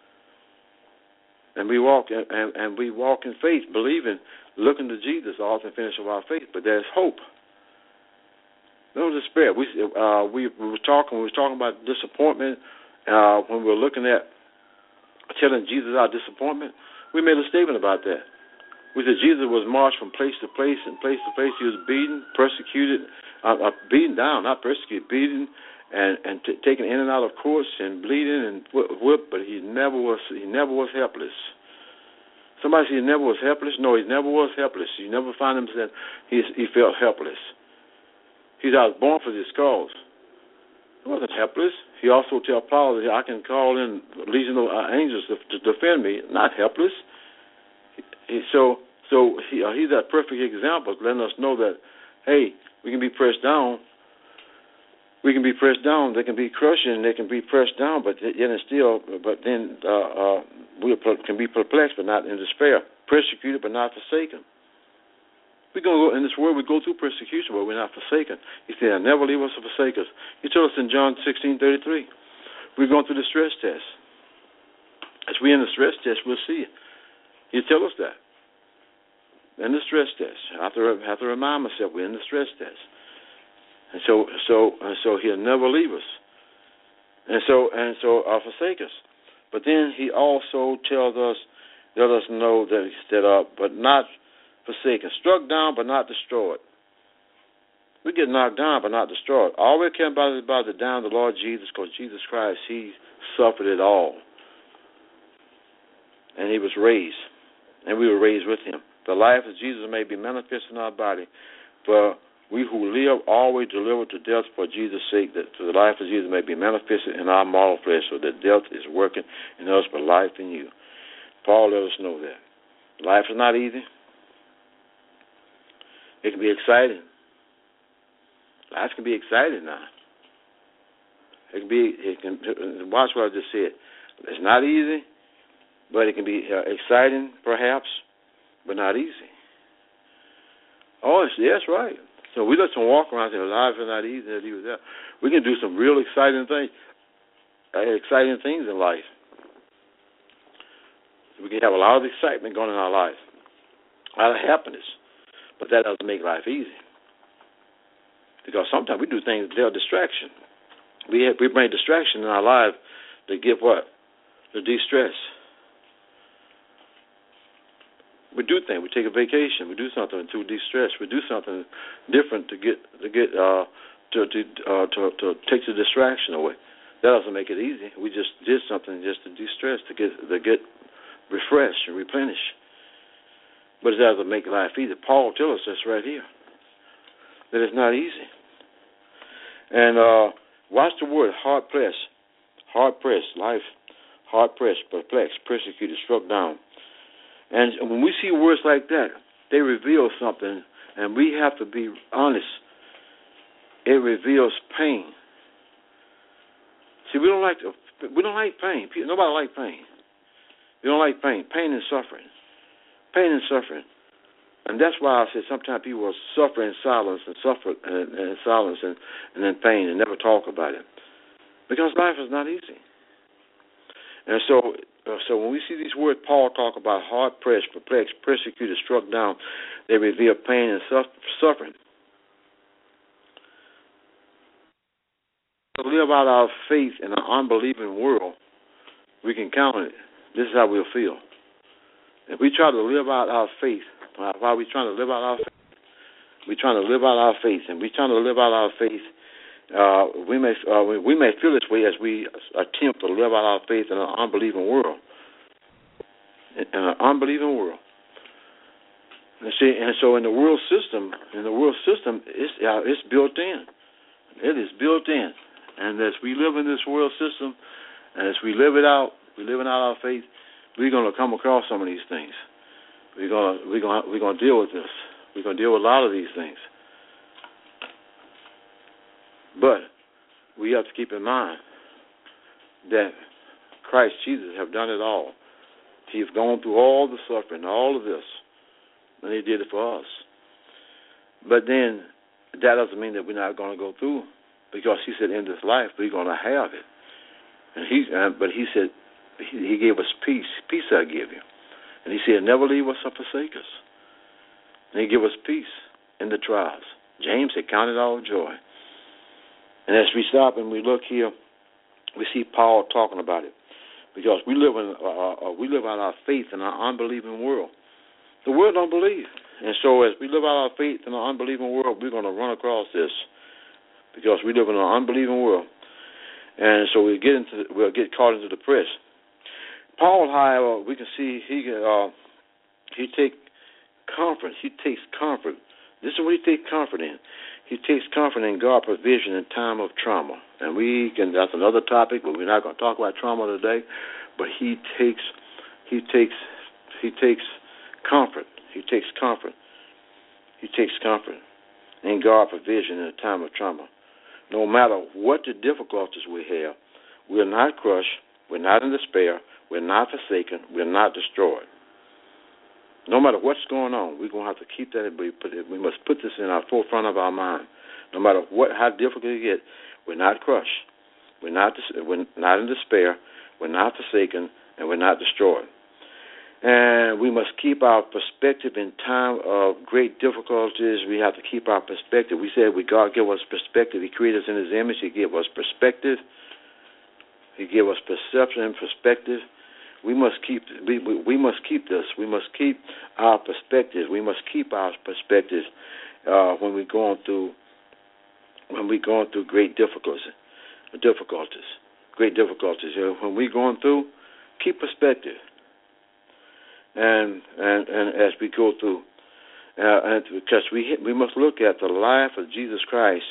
And we walk and, and, and we walk in faith, believing, looking to Jesus, the author and finisher of our faith. But there's hope. No despair. We uh, we, we were talking. We were talking about disappointment uh, when we were looking at telling Jesus our disappointment. We made a statement about that. We said Jesus was marched from place to place and place to place. He was beaten, persecuted, uh, uh, beaten down, not persecuted, beaten, and and t- taken in and out of courts and bleeding and whipped. But he never was. He never was helpless. Somebody said he never was helpless. No, he never was helpless. You never find him saying he he felt helpless. He said, I was born for this cause. He wasn't helpless. He also told Paul that I can call in legion of uh, angels to, to defend me. Not helpless. He, so so he, uh, he's that perfect example, letting us know that, hey, we can be pressed down. We can be pressed down. They can be crushing. They can be pressed down, but yet and still, but then uh, uh, we can be perplexed, but not in despair. Persecuted, but not forsaken. We're going to go in this world. We go through persecution, but we're not forsaken. He said, "I'll never leave us or forsake us." He told us in John sixteen thirty-three. We're going through the stress test. As we're in the stress test, we'll see it. He tell us that. In the stress test, I have to, have to remind myself we're in the stress test, and so so and so he'll never leave us, and so and so uh, forsake us. But then he also tells us, let us know that he set up, but not forsaken, struck down but not destroyed. We get knocked down but not destroyed. All we care about is about the down the Lord Jesus, because Jesus Christ, he suffered it all. And and he was raised, and we were raised with him. The life of Jesus may be manifest in our body, for we who live always deliver to death for Jesus' sake, that the life of Jesus may be manifested in our mortal flesh, so that death is working in us but life in you. Paul let us know that. Life is not easy. It can be exciting. Life can be exciting now. It can be, it can, watch what I just said. It's not easy, but it can be uh, exciting perhaps, but not easy. Oh, it's, yeah, that's right. So we let some walk around and say, life is not easy. We can do some real exciting things, uh, exciting things in life. We can have a lot of excitement going in our life, a lot of happiness, but that doesn't make life easy. Because sometimes we do things, they're a distraction. We have, we bring distraction in our life to give what? To de-stress. We do things. We take a vacation. We do something to de-stress. We do something different to get to get uh, to to, uh, to to take the distraction away. That doesn't make it easy. We just did something just to de-stress, to get to get refreshed and replenished. But it doesn't make life easy. Paul tells us this right here, that it's not easy. And uh, watch the word, hard pressed, hard pressed, life, hard pressed, perplexed, persecuted, struck down. And when we see words like that, they reveal something, and we have to be honest. It reveals pain. See, we don't like to, we don't like pain. Nobody likes pain. You don't like pain. Pain and suffering. Pain and suffering. And that's why I said sometimes people will suffer in silence and suffer in, in silence and, and in pain and never talk about it. Because life is not easy. And so uh, so when we see these words Paul talk about hard-pressed, perplexed, persecuted, struck down, they reveal pain and suffering. To live out our faith in an unbelieving world, we can count on it. This is how we'll feel. If we try to live out our faith, while we're trying to live out our faith, we're trying to live out our faith, and we're trying to live out our faith, uh, we may uh, we may feel this way as we attempt to live out our faith in an unbelieving world. In an unbelieving world. And see, and so in the world system, in the world system, it's uh, it's built in. It is built in. And as we live in this world system, and as we live it out, we live out our faith, we're going to come across some of these things. We're going to we're going to, we're going to deal with this. We're going to deal with a lot of these things. But we have to keep in mind that Christ Jesus have done it all. He's gone through all the suffering, all of this, and he did it for us. But then that doesn't mean that we're not going to go through, because he said in this life we're going to have it. And he, uh, but he said he, he gave us peace. Peace I give you. And he said never leave us or forsake us. And he gave us peace in the trials. James said count it all joy. And as we stop and we look here, we see Paul talking about it, because we live in uh, uh, we live out our faith in an unbelieving world. The world don't believe, and so as we live out our faith in an unbelieving world, we're going to run across this, because we live in an unbelieving world, and so we get into we'll get caught into the press. Paul, however, we can see he uh, he take comfort. He takes comfort. This is what he takes comfort in. He takes comfort in God's provision in time of trauma. And we can, that's another topic, but we're not going to talk about trauma today. But he takes, he takes, he takes comfort. He takes comfort. He takes comfort in God's provision in a time of trauma. No matter what the difficulties we have, we're not crushed, we're not in despair, we're not forsaken, we're not destroyed. No matter what's going on, we're going to have to keep that. We must put this in our forefront of our mind. No matter what, how difficult it gets, we're not crushed. We're not, we're not in despair. We're not forsaken, and we're not destroyed. And we must keep our perspective in time of great difficulties. We have to keep our perspective. We said we God gave us perspective. He created us in His image. He gave us perspective. He gave us perception and perspective. We must keep we, we, we must keep this. We must keep our perspective. We must keep our perspective uh, when we're going through when we're going through great difficulties. Difficulties, great difficulties. When we're going through, keep perspective. And and, and as we go through, uh, and because we we must look at the life of Jesus Christ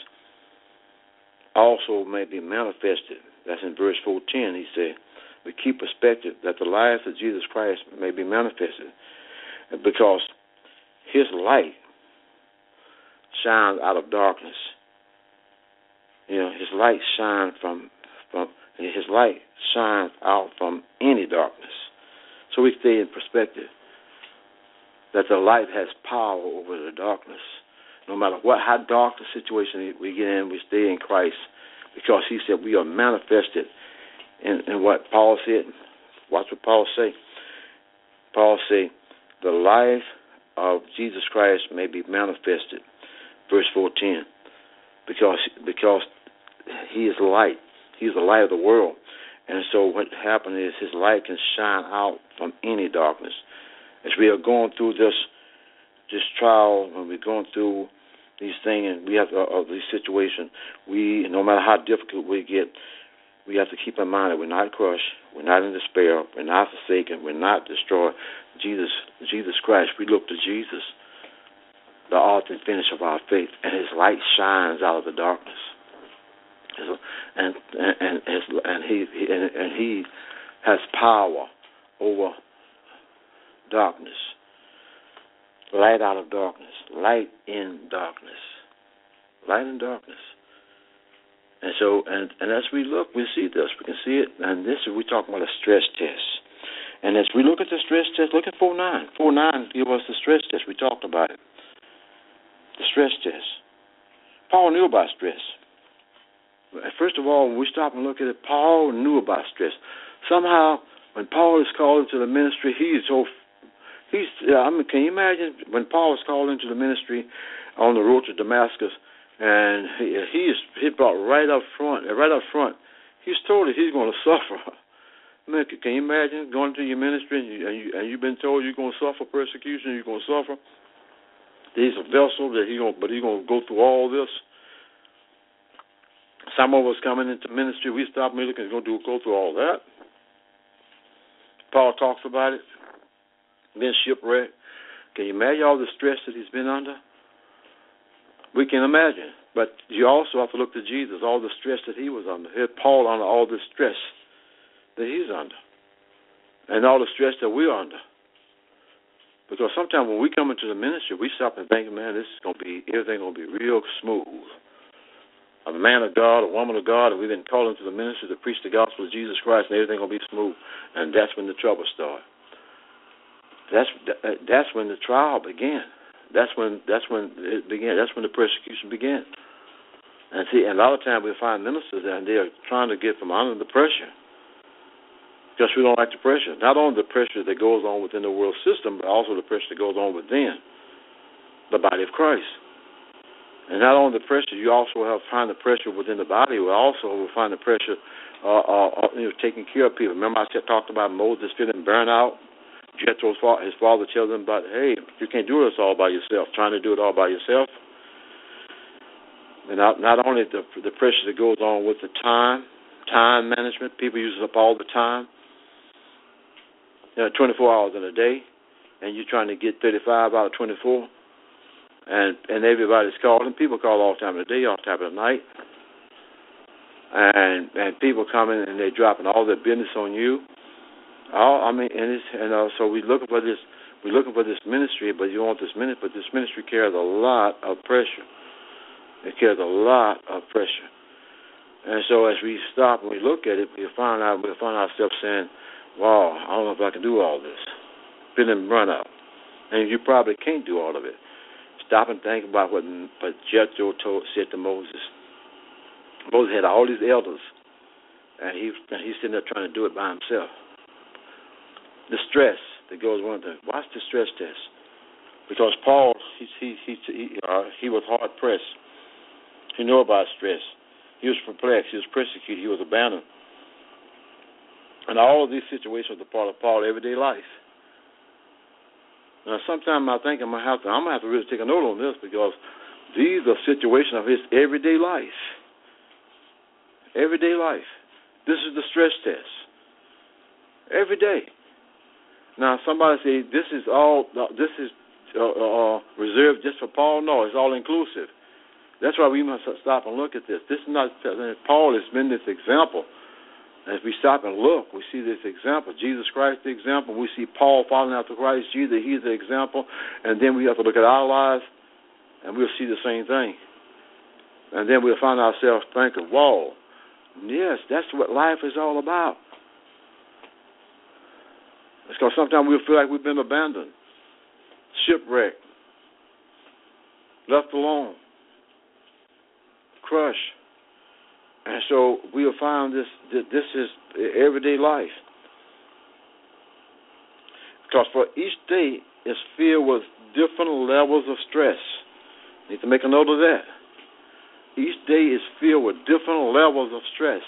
also may be manifested. That's in verse fourteen. He said, we keep perspective that the life of Jesus Christ may be manifested, because his light shines out of darkness. You know, his light shines from from his light shines out from any darkness. So we stay in perspective that the light has power over the darkness. No matter what, how dark the situation we get in, we stay in Christ, because he said we are manifested in, in what Paul said. Watch what Paul say. Paul say, the life of Jesus Christ may be manifested. Verse fourteen. Because because he is light. He is the light of the world. And so what happened is his light can shine out from any darkness. As we are going through this this trial, when we're going through these things, and we have uh, uh, these situations, we, no matter how difficult we get, we have to keep in mind that we're not crushed, we're not in despair, we're not forsaken, we're not destroyed. Jesus, Jesus Christ, we look to Jesus, the author and finisher of our faith, and his light shines out of the darkness. And and and, his, and he and, and he has power over darkness. Light out of darkness. Light in darkness. Light in darkness. And so, and, and as we look, we see this. We can see it. And this is, we're talking about a stress test. And as we look at the stress test, look at four nine. four nine give us the stress test. We talked about it. The stress test. Paul knew about stress. First of all, when we stop and look at it, Paul knew about stress. Somehow, when Paul is called into the ministry, he is so, he's, I mean, can you imagine when Paul was called into the ministry on the road to Damascus, and he, he is he brought right up front, right up front, he's told that he's going to suffer. Man, can you imagine going to your ministry and, you, and, you, and you've been told you're going to suffer persecution, you're going to suffer? He's a vessel that he going, but he's going to go through all this. Some of us coming into ministry, we stop and look and go do go through all that. Paul talks about it. Being shipwrecked. Can you imagine all the stress that he's been under? We can imagine. But you also have to look to Jesus, all the stress that he was under. Here, Paul under all the stress that he's under. And all the stress that we're under. Because sometimes when we come into the ministry, we stop and think, man, this is going to be, everything going to be real smooth. A man of God, a woman of God, and we've been called into the ministry to preach the gospel of Jesus Christ, and everything will be smooth. And that's when the trouble starts. That's that's when the trial began. That's when that's when it began. That's when the persecution began. And see, and a lot of times we find ministers and they are trying to get from under the pressure, because we don't like the pressure. Not only the pressure that goes on within the world system, but also the pressure that goes on within the body of Christ. And not only the pressure, you also have find the pressure within the body. We also will find the pressure, uh, uh, you know, taking care of people. Remember, I said, talked about Moses feeling burnout. Jethro's his father tells him about, hey, you can't do this all by yourself. Trying to do it all by yourself. And not not only the the pressure that goes on with the time, time management. People use up all the time. You know, twenty-four hours in a day, and you're trying to get thirty-five out of twenty-four. And and everybody's calling. People call all the time of the day, all the time of the night. And and people coming and they're dropping all their business on you. All I mean, and it's and uh, so we looking for this. We're looking for this ministry, but you want this ministry. But this ministry carries a lot of pressure. It carries a lot of pressure. And so as we stop and we look at it, we find out we find ourselves saying, "Wow, I don't know if I can do all this." Feeling run out, and you probably can't do all of it. Stop and think about what, what Jethro told, said to Moses. Moses had all these elders, and he and he's sitting there trying to do it by himself. The stress that goes on there. Watch the stress test, because Paul he he he he, uh, he was hard pressed. He knew about stress. He was perplexed. He was persecuted. He was abandoned. And all of these situations are part of Paul's everyday life. Now, sometimes I think I'm gonna have to. I'm gonna have to really take a note on this, because these are situations of his everyday life. Everyday life. This is the stress test. Every day. Now, somebody say this is all this is uh, uh, reserved just for Paul. No, it's all inclusive. That's why we must stop and look at this. This is not Paul has been this example. As we stop and look, we see this example. Jesus Christ, the example. We see Paul following after Christ. Jesus, he's the example. And then we have to look at our lives, and we'll see the same thing. And then we'll find ourselves thinking, whoa, yes, that's what life is all about. It's because sometimes we'll feel like we've been abandoned, shipwrecked, left alone, crushed. And so we'll find this, this is everyday life. Because for each day is filled with different levels of stress. You need to make a note of that. Each day is filled with different levels of stress.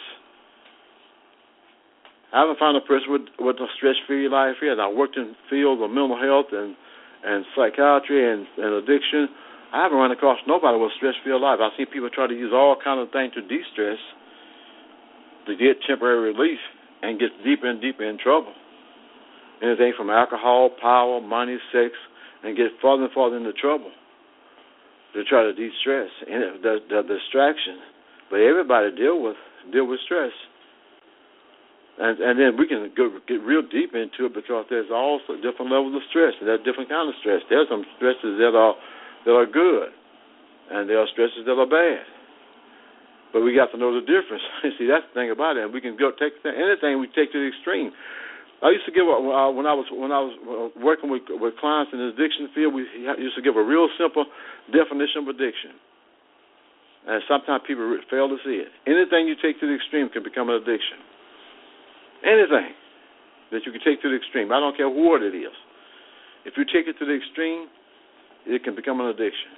I haven't found a person with, with a stress-free life yet. I worked in fields of mental health and, and psychiatry and, and addiction. I haven't run across nobody with a stress-free life. I've seen people try to use all kinds of things to de-stress, to get temporary relief, and get deeper and deeper in trouble. Anything from alcohol, power, money, sex, and get farther and farther into trouble to try to de-stress. And the, the distraction. But everybody deal with deal with stress. And, and then we can go, get real deep into it because there's also different levels of stress. And there's different kinds of stress. There's some stresses that are that are good, and there are stresses that are bad. But we got to know the difference. See, that's the thing about it. And we can go take anything we take to the extreme. I used to give a, uh, when I was when I was working with with clients in the addiction field. We used to give a real simple definition of addiction, and sometimes people fail to see it. Anything you take to the extreme can become an addiction. Anything that you can take to the extreme, I don't care what it is. If you take it to the extreme, it can become an addiction.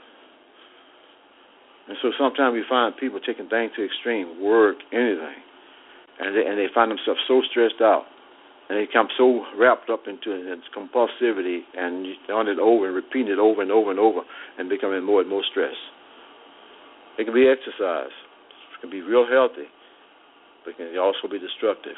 And so sometimes we find people taking things to the extreme, work, anything, and they, and they find themselves so stressed out, and they become so wrapped up into it, and it's compulsivity, and on it over and repeating it over and over and over, and becoming more and more stressed. It can be exercise. It can be real healthy, but it can also be destructive.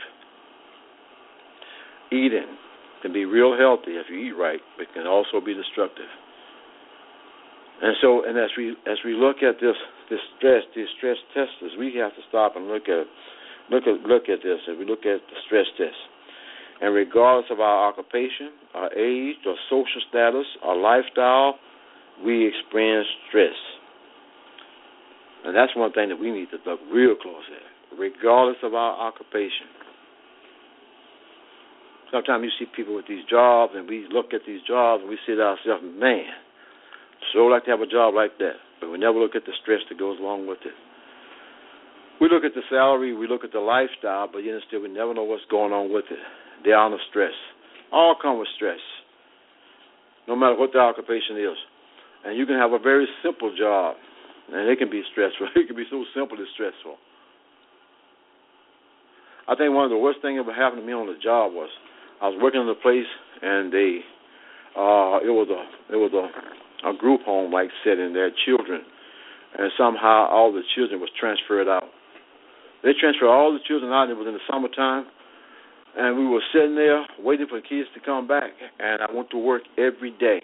Eating can be real healthy if you eat right, but it can also be destructive. And so, and as we as we look at this this stress, these stress testers, we have to stop and look at look at look at this. As we look at the stress test, and regardless of our occupation, our age, or social status, our lifestyle, we experience stress. And that's one thing that we need to look real close at, regardless of our occupation. Sometimes you see people with these jobs, and we look at these jobs, and we say to ourselves, man, so like to have a job like that. But we never look at the stress that goes along with it. We look at the salary, we look at the lifestyle, but yet still we never know what's going on with it. They're under stress. All come with stress, no matter what the occupation is. And you can have a very simple job, and it can be stressful. It can be so simple it's stressful. I think one of the worst things that ever happened to me on the job was I was working in a place, and they, uh, it was a, it was a, a group home like setting. They had children, and somehow all the children was transferred out. They transferred all the children out. It was in the summertime, and we were sitting there waiting for the kids to come back. And I went to work every day,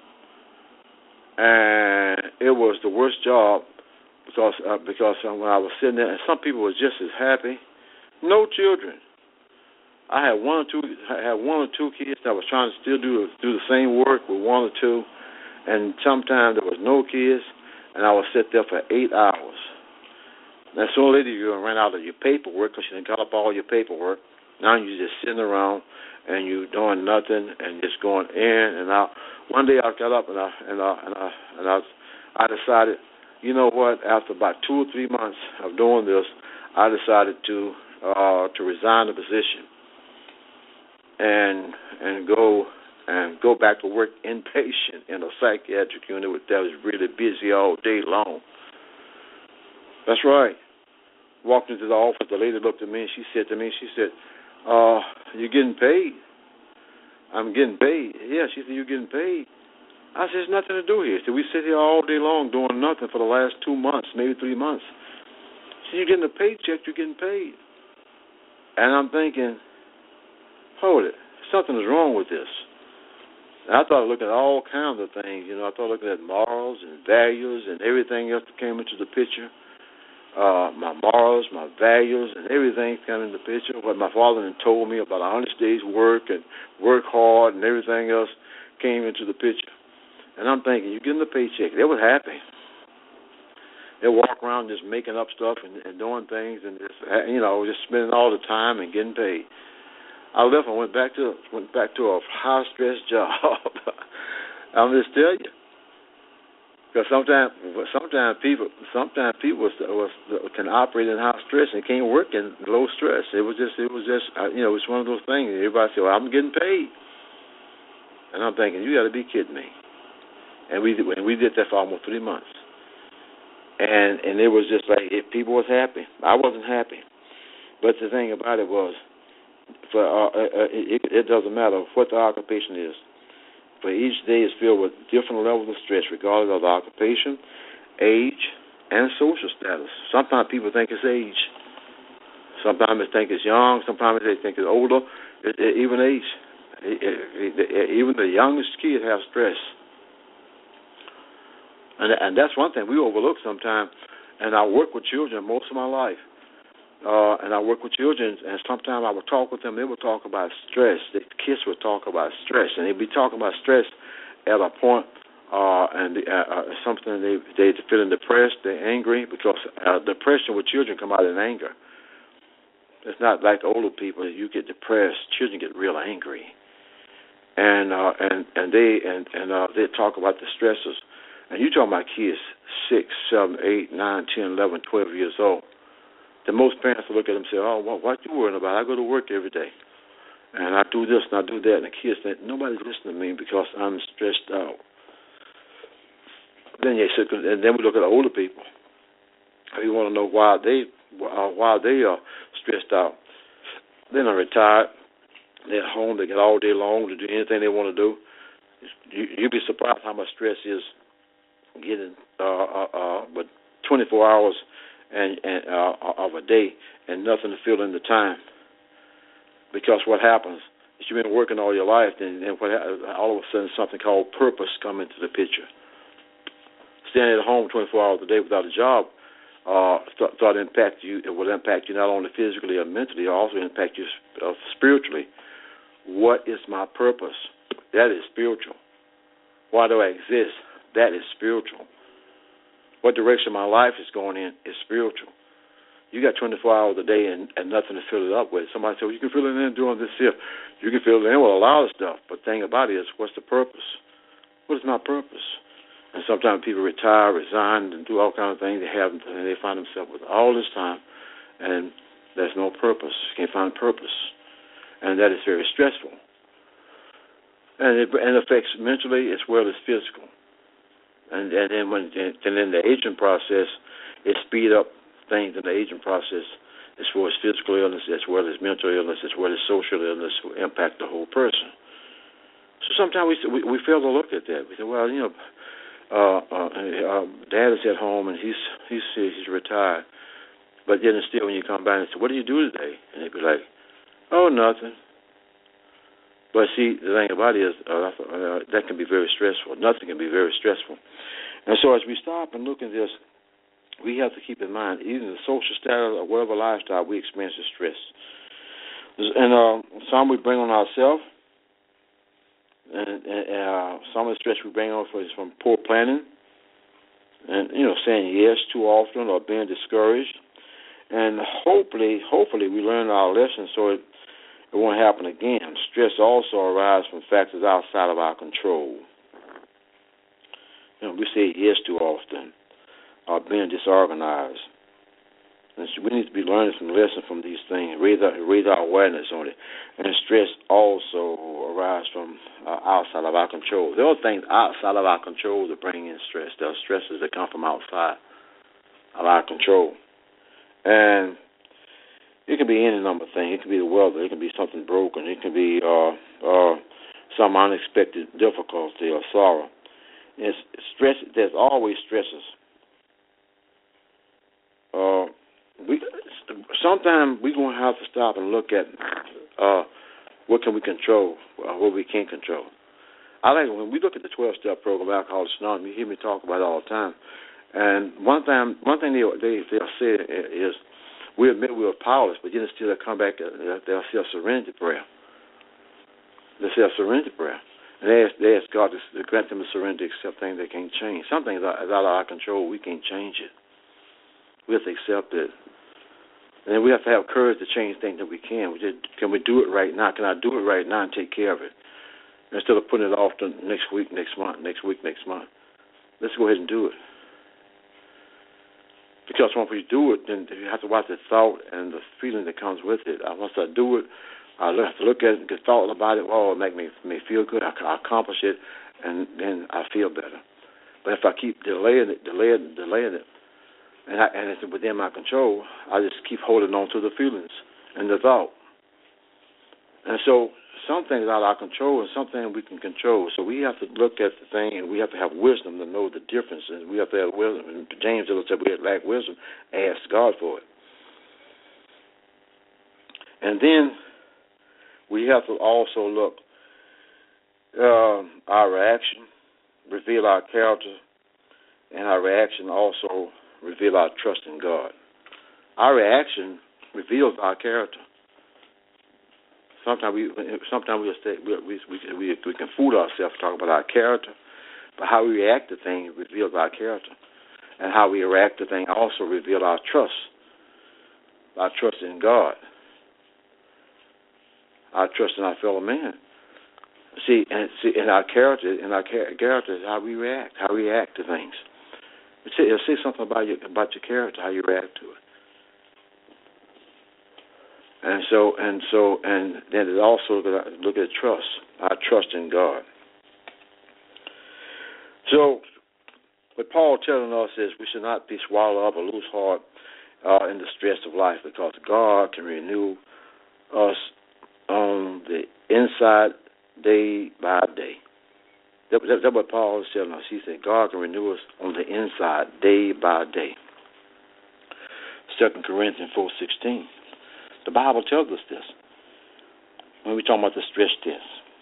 and it was the worst job because uh, because uh, when I was sitting there, and some people were just as happy. No children. I had one or two. I had one or two kids that was trying to still do do the same work with one or two, and sometimes there was no kids, and I would sit there for eight hours. Now, sooner or later you're gonna run out of your paperwork because you done got up all your paperwork. Now you're just sitting around and you're doing nothing and just going in and out. One day I got up and I and I and I and I, I decided, you know what? After about two or three months of doing this, I decided to. Uh, to resign the position and and go and go back to work inpatient in a psychiatric unit that was really busy all day long. That's right. Walked into the office, the lady looked at me and she said to me, she said, uh, "You're getting paid." I'm getting paid. Yeah, she said, "You're getting paid." I said, "There's nothing to do here." So we sit here all day long doing nothing for the last two months, maybe three months. She said, "You're getting a paycheck. You're getting paid." And I'm thinking, hold it. something is wrong with this. And I started looking at all kinds of things. You know, I started looking at morals and values and everything else that came into the picture. Uh, my morals, my values, and everything came into the picture. What my father had told me about a hundred days work and work hard and everything else came into the picture. And I'm thinking, you're getting a paycheck. They were happy. They walk around just making up stuff and, and doing things and just, you know, just spending all the time and getting paid. I left and went back to went back to a high stress job. I'm just telling you, because sometimes sometimes people sometimes people was, was, can operate in high stress and can't work in low stress. It was just it was just you know, it was one of those things. Everybody said, "Well, I'm getting paid," and I'm thinking, "You got to be kidding me." And we and we did that for almost three months, and and it was just like it, people was happy. I wasn't happy, but the thing about it was. For uh, uh, it, it doesn't matter what the occupation is. For each day is filled with different levels of stress, regardless of the occupation, age, and social status. Sometimes people think it's age. Sometimes they think it's young. Sometimes they think it's older. It, it, even age, it, it, it, even the youngest kid has stress, and and that's one thing we overlook sometimes. And I work with children most of my life. Uh, and I work with children, and sometimes I would talk with them. They would talk about stress. The kids would talk about stress, and they'd be talking about stress at a point, uh, and uh, uh, something they they feeling depressed, they're angry, because uh, depression with children come out in anger. It's not like older people. You get depressed, children get real angry, and uh, and and they and and uh, they talk about the stresses. And you talking about kids six, seven, eight, nine, ten, eleven, twelve years old. The most parents will look at them and say, "Oh, what, what you worrying about? I go to work every day, and I do this and I do that." And the kids think, "Nobody's listening to me because I'm stressed out." Then you say, and then we look at the older people. We want to know why they why they are stressed out. They're not retired. They're at home. They get all day long to do anything they want to do. You, you'd be surprised how much stress is getting uh, uh, uh, but twenty-four hours. And, and uh, of a day, and nothing to fill in the time. Because what happens is you've been working all your life, and, and what, all of a sudden something called purpose come into the picture. Standing at home twenty-four hours a day without a job uh, th- thought impact you. It will impact you not only physically or mentally, it will also impact you uh, spiritually. What is my purpose? That is spiritual. Why do I exist? That is spiritual. What direction my life is going in is spiritual. You got twenty-four hours a day and, and nothing to fill it up with. Somebody said, well, you can fill it in doing this here. You can fill it in with a lot of stuff. But the thing about it is, what's the purpose? What is my purpose? And sometimes people retire, resign, and do all kinds of things. They have, and they find themselves with all this time, and there's no purpose. You can't find purpose. And that is very stressful. And it, and it affects mentally as well as physical. And, and then when and in the aging process, it speed up things in the aging process as far as physical illness, as well as mental illness, as well as social illness, will impact the whole person. So sometimes we we, we fail to look at that. We say, well, you know, uh, uh, uh, Dad is at home and he's he's he's retired, but then still when you come back and say, what do you do today? And they'd be like, oh, nothing. But see, the thing about it is uh, uh, that can be very stressful. Nothing can be very stressful. And so as we stop and look at this, we have to keep in mind, even the social status or whatever lifestyle we experience is stress. And uh, some we bring on ourselves, and, and uh, some of the stress we bring on is from poor planning, and, you know, saying yes too often or being discouraged. And hopefully, hopefully we learn our lesson so it It won't happen again. Stress also arises from factors outside of our control. You know, we say yes too often, or being disorganized. And so we need to be learning some lessons from these things, raise our, raise our awareness on it. And stress also arises from uh, outside of our control. There are things outside of our control that bring in stress. There are stresses that come from outside of our control. And it can be any number of things. It can be the weather. It can be something broken. It can be uh, uh, some unexpected difficulty or sorrow. It's stress. There's always stresses. Uh, we sometimes we're going to have to stop and look at uh, what can we control, or what we can't control. I like when we look at the twelve-step program, Alcoholics Anonymous. You hear me talk about it all the time. And one thing, one thing they they they'll say is, we admit we were powerless, but then still they'll come back. They'll say a serenity prayer. They'll say a serenity prayer, and they ask, they ask God to, to grant them the serenity to accept things they can't change. Some things are out of our control. We can't change it. We have to accept it. And we have to have courage to change things that we can. We just, can we do it right now? Can I do it right now and take care of it? Instead of putting it off to next week, next month, next week, next month. Let's go ahead and do it. Because once we do it, then you have to watch the thought and the feeling that comes with it. Once I do it, I have to look at it and get thought about it. Oh, it make me, me feel good. I, I accomplish it, and then I feel better. But if I keep delaying it, delaying it, delaying it, and, I, and it's within my control, I just keep holding on to the feelings and the thought. And so some things are out of our control and some things we can control. So we have to look at the thing and we have to have wisdom to know the differences. We have to have wisdom. And James said we lack wisdom. Ask God for it. And then we have to also look um, our reaction, reveal our character, and our reaction also reveal our trust in God. Our reaction reveals our character. Sometimes we, sometimes we'll say, we, we, we, we can fool ourselves talking about our character, but how we react to things reveals our character, and how we react to things also reveals our trust, our trust in God, our trust in our fellow man. See, and see, in our character, in our character is how we react, how we react to things. It'll say something about your about your character, how you react to it. And so, and so, and then it also look at trust, our trust in God. So, what Paul telling us is we should not be swallowed up or lose heart uh, in the stress of life, because God can renew us on the inside day by day. That, that, that's what Paul is telling us. He said God can renew us on the inside day by day. Second Corinthians four sixteen. The Bible tells us this when we talk about the stress test.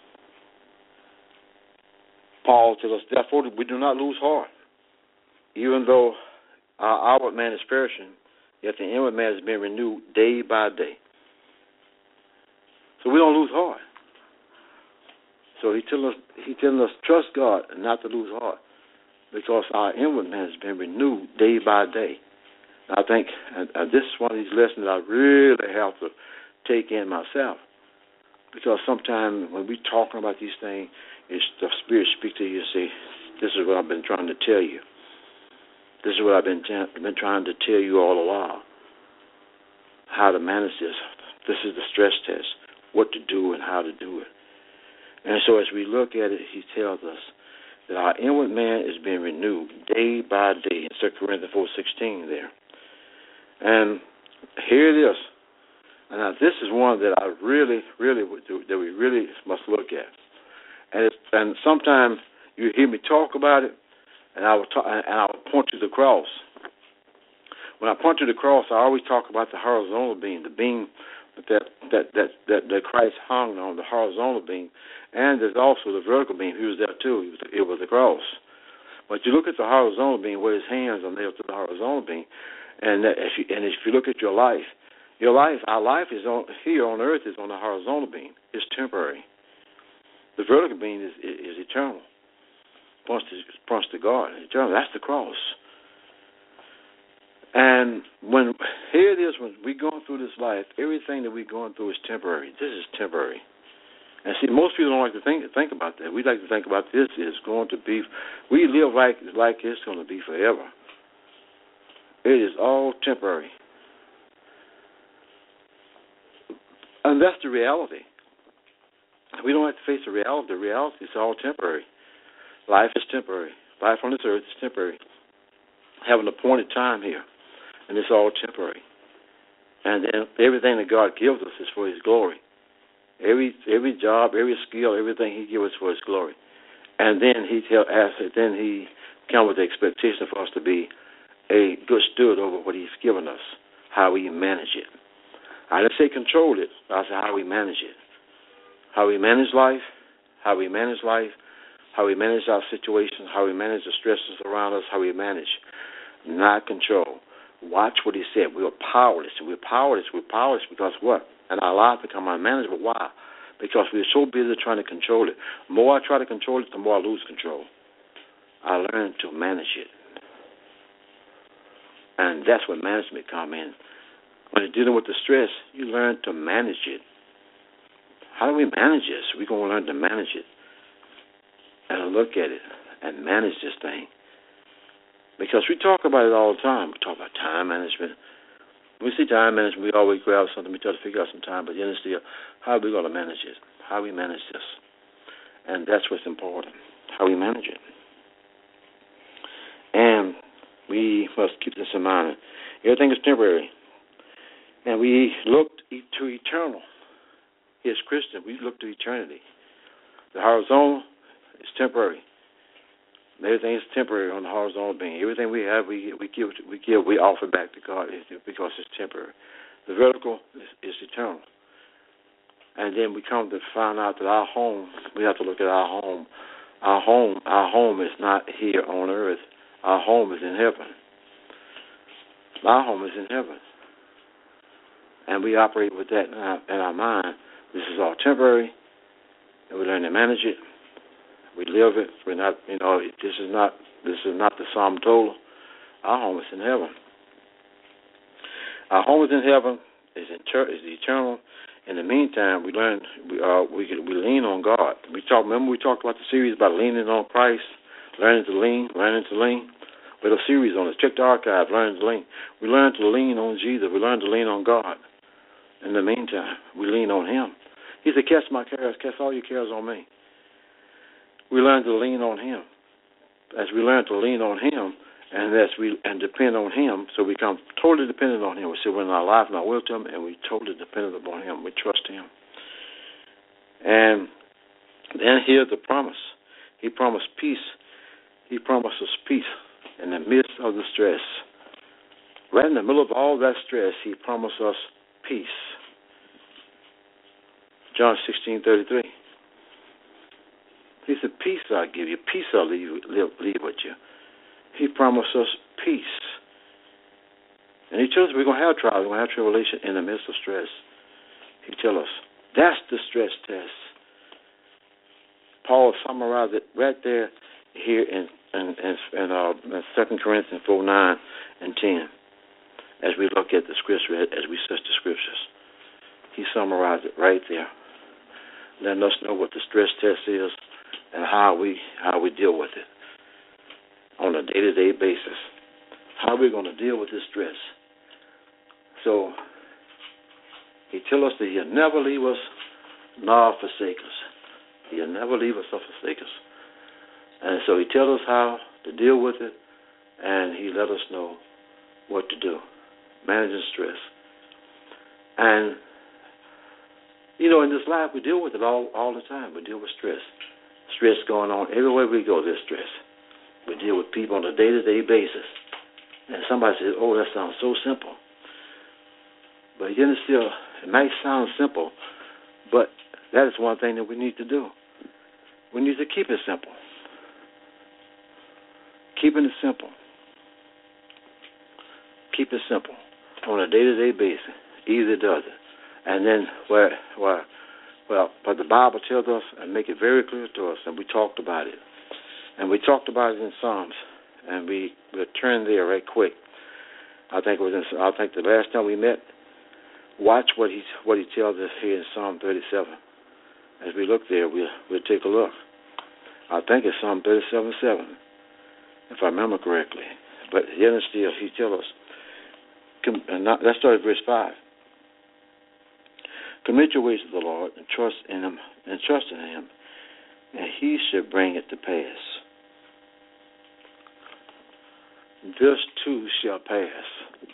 Paul tells us, therefore, we do not lose heart. Even though our outward man is perishing, yet the inward man is being renewed day by day. So we don't lose heart. So he tells us, he telling us, trust God and not to lose heart, because our inward man has been renewed day by day. I think and, and this is one of these lessons I really have to take in myself, because sometimes when we're talking about these things, it's the Spirit speaks to you and say, this is what I've been trying to tell you. This is what I've been, t- been trying to tell you all along, how to manage this. This is the stress test, what to do and how to do it. And so as we look at it, he tells us that our inward man is being renewed day by day in Second Corinthians four sixteen there. And here it is. And now this is one that I really, really would do, that we really must look at. And it's, and sometimes you hear me talk about it, and I will talk, and I will point to the cross. When I point to the cross, I always talk about the horizontal beam, the beam that that that that, that Christ hung on, the horizontal beam, and there's also the vertical beam. He was there too. It was, it was the cross. But you look at the horizontal beam, where his hands are nailed to the horizontal beam. And that if you, and if you look at your life, your life, our life is on here on earth is on the horizontal beam. It's temporary. The vertical beam is, is, is eternal. Points to, points to God. Eternal. That's the cross. And when here it is, when we're going through this life, everything that we're going through is temporary. This is temporary. And see, most people don't like to think think about that. We like to think about this is going to be. We live like like it's going to be forever. It is all temporary. And that's the reality. We don't have to face the reality. The reality is all temporary. Life is temporary. Life on this earth is temporary. Have an appointed time here, and it's all temporary. And then everything that God gives us is for his glory. Every every job, every skill, everything he gives us for his glory. And then he tell us, then he come with the expectation for us to be a good steward over what he's given us, how we manage it. I didn't say control it, I said how we manage it. how we manage life, how we manage life, how we manage our situations, how we manage the stresses around us, how we manage, not control. Watch what he said. We are powerless. We're powerless. We're powerless because what? And our lives become unmanageable. Why? Because we're so busy trying to control it. The more I try to control it, the more I lose control. I learn to manage it. And that's where management comes in. When you're dealing with the stress, you learn to manage it. How do we manage this? We're going to learn to manage it and look at it and manage this thing. Because we talk about it all the time. We talk about time management. When we see time management, we always grab something. We try to figure out some time. But then it's still, how are we going to manage it? How we manage this? And that's what's important, how we manage it. And we must keep this in mind. Everything is temporary. And we look to eternal. As Christians, we look to eternity. The horizontal is temporary. Everything is temporary on the horizontal being. Everything we have, we we give, we give, we offer back to God because it's temporary. The vertical is, is eternal. And then we come to find out that our home, we have to look at our home. Our home, our home is not here on earth. Our home is in heaven. Our home is in heaven. And we operate with that in our, in our mind. This is all temporary, and we learn to manage it. We live it. We're not, you know, this is not this is not the sum total. Our home is in heaven. Our home is in heaven. Is inter- is eternal. In the meantime, we learn we uh, we we lean on God. We talk. Remember, we talked about the series about leaning on Christ, learning to lean, learning to lean. We had a series on it. Check the archive. Learning to lean. We learn to lean on Jesus. We learn to lean on God. In the meantime, we lean on Him. He said, "Cast my cares, cast all your cares on me." We learn to lean on Him. As we learn to lean on Him, and as we and depend on Him, so we become totally dependent on Him. We say we're in our life and our will to Him, and we totally dependent upon Him. We trust Him. And then here's the promise. He promised peace. He promised us peace in the midst of the stress. Right in the middle of all that stress, He promised us peace. John sixteen thirty-three. He said, peace I give you, peace I'll leave, leave, leave with you. He promised us peace. And He tells us we're going to have trials, we're going to have tribulation in the midst of stress. He tells us, that's the stress test. Paul summarized it right there here in, in, in, in, uh, in Second Corinthians four, nine, and ten. As we look at the scripture, as we search the scriptures. He summarized it right there, letting us know what the stress test is and how we how we deal with it on a day-to-day basis. How we're going to deal with this stress. So He tells us that He'll never leave us nor forsake us. He'll never leave us or forsake us. And so He tells us how to deal with it, and He let us know what to do. Managing stress. And, you know, in this life, we deal with it all, all the time. We deal with stress. Stress going on. Everywhere we go, there's stress. We deal with people on a day-to-day basis. And somebody says, oh, that sounds so simple. But yet it's still, it might sound simple, but that is one thing that we need to do. We need to keep it simple. Keeping it simple. Keep it simple. On a day-to-day basis, either does it. And then, where, where, well, but the Bible tells us and make it very clear to us, and we talked about it. And we talked about it in Psalms, and we we'll turn there right quick. I think it was in, I think the last time we met, watch what he what he tells us here in Psalm thirty-seven. As we look there, we'll, we'll take a look. I think it's Psalm thirty-seven seven, if I remember correctly. But yet and still, he tells us, and not, let's start at verse five. Commit your ways to the Lord and trust in Him, and trust in Him, and He should bring it to pass. This too shall pass.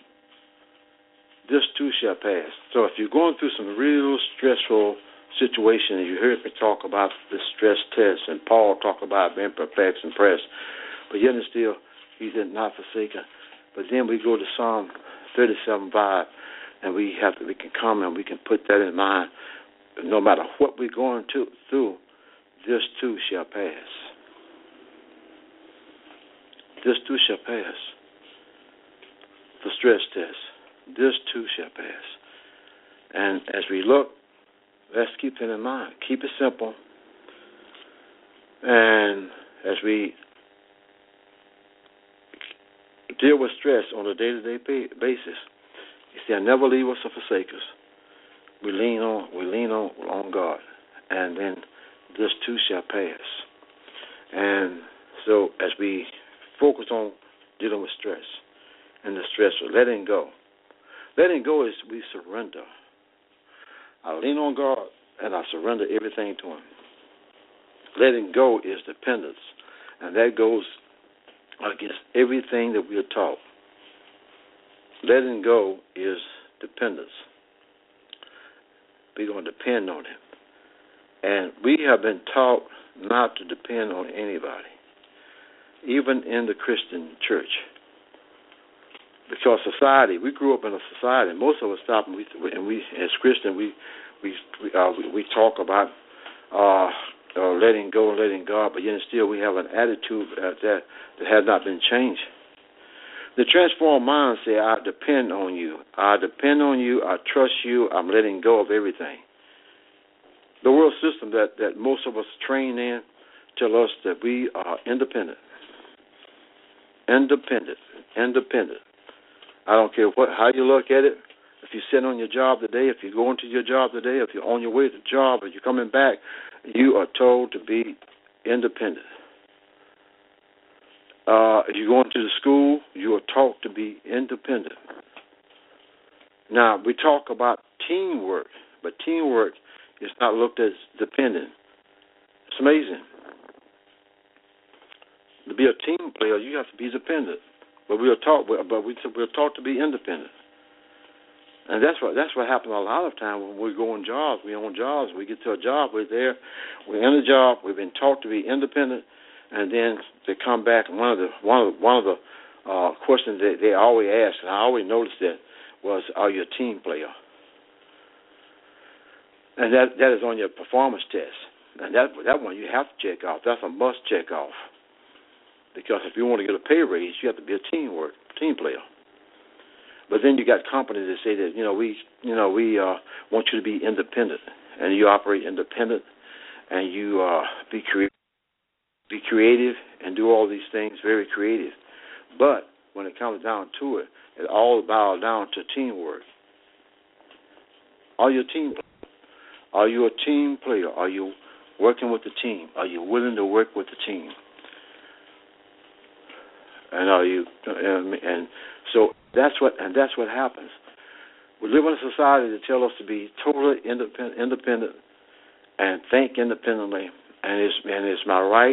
This too shall pass. So if you're going through some real stressful situation, and you heard me talk about the stress test, and Paul talk about being perplexed and pressed, but yet and still, He did not forsake us. But then we go to Psalm thirty-seven five, and we have to, we can come and we can put that in mind. no matter what we're going to, through, this too shall pass. This too shall pass. The stress test. This too shall pass. And as we look, let's keep it in mind. Keep it simple. And as we deal with stress on a day-to-day basis, you see, I never leave us or forsake us. We lean on, we lean on, on God, and then this too shall pass. And so, as we focus on dealing with stress and the stress of letting go, letting go is we surrender. I lean on God and I surrender everything to Him. Letting go is dependence, and that goes against everything that we are taught. Letting go is dependence. We're going to depend on Him. And we have been taught not to depend on anybody, even in the Christian church. Because society, we grew up in a society, most of us stop and we, and we as Christians, we we we, uh, we, we talk about uh, uh, letting go and letting God, but yet still we have an attitude uh, that, that has not been changed. The transformed mind says, I depend on you. I depend on you. I trust you. I'm letting go of everything. The world system that, that most of us train in tell us that we are independent. Independent. Independent. I don't care what how you look at it. If you're sitting on your job today, if you're going to your job today, if you're on your way to the job, if you're coming back, you are told to be independent. Uh, if you're going to the school, you are taught to be independent. Now, we talk about teamwork, but teamwork is not looked at as dependent. It's amazing. To be a team player, you have to be dependent. But we are taught, but we we're taught to be independent, and that's what that's what happens a lot of times when we go on jobs. We on jobs. We get to a job. We're there. We're in a job. We've been taught to be independent, and then they come back. And one of the one of the, one of the uh, questions that they always ask, and I always noticed that, was, "Are you a team player?" And that that is on your performance test, and that that one you have to check off. That's a must check off. Because if you want to get a pay raise, you have to be a teamwork team player. But then you got companies that say that you know we you know we uh, want you to be independent, and you operate independent, and you uh, be creative, be creative, and do all these things very creative. But when it comes down to it, it all boils down to teamwork. Are you a team player? Are you a team player? Are you working with the team? Are you willing to work with the team? And are you? And, and so that's what, and that's what happens. We live in a society that tells us to be totally independent, independent, and think independently. And it's and it's my right.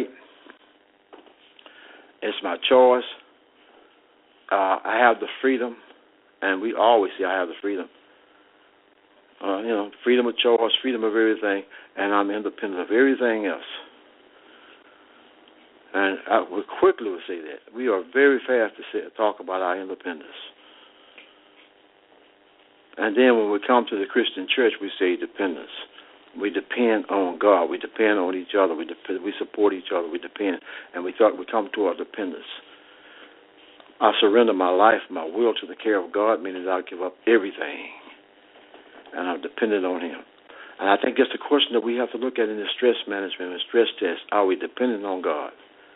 It's my choice. Uh, I have the freedom, and we always say I have the freedom. Uh, you know, freedom of choice, freedom of everything, and I'm independent of everything else. And I would quickly would say that. We are very fast to say, talk about our independence. And then when we come to the Christian church, we say dependence. We depend on God. We depend on each other. We depend, we support each other. We depend. And we thought we come to our dependence. I surrender my life, my will to the care of God, meaning that I give up everything. And I'm dependent on Him. And I think it's the question that we have to look at in the stress management and stress test. Are we dependent on God?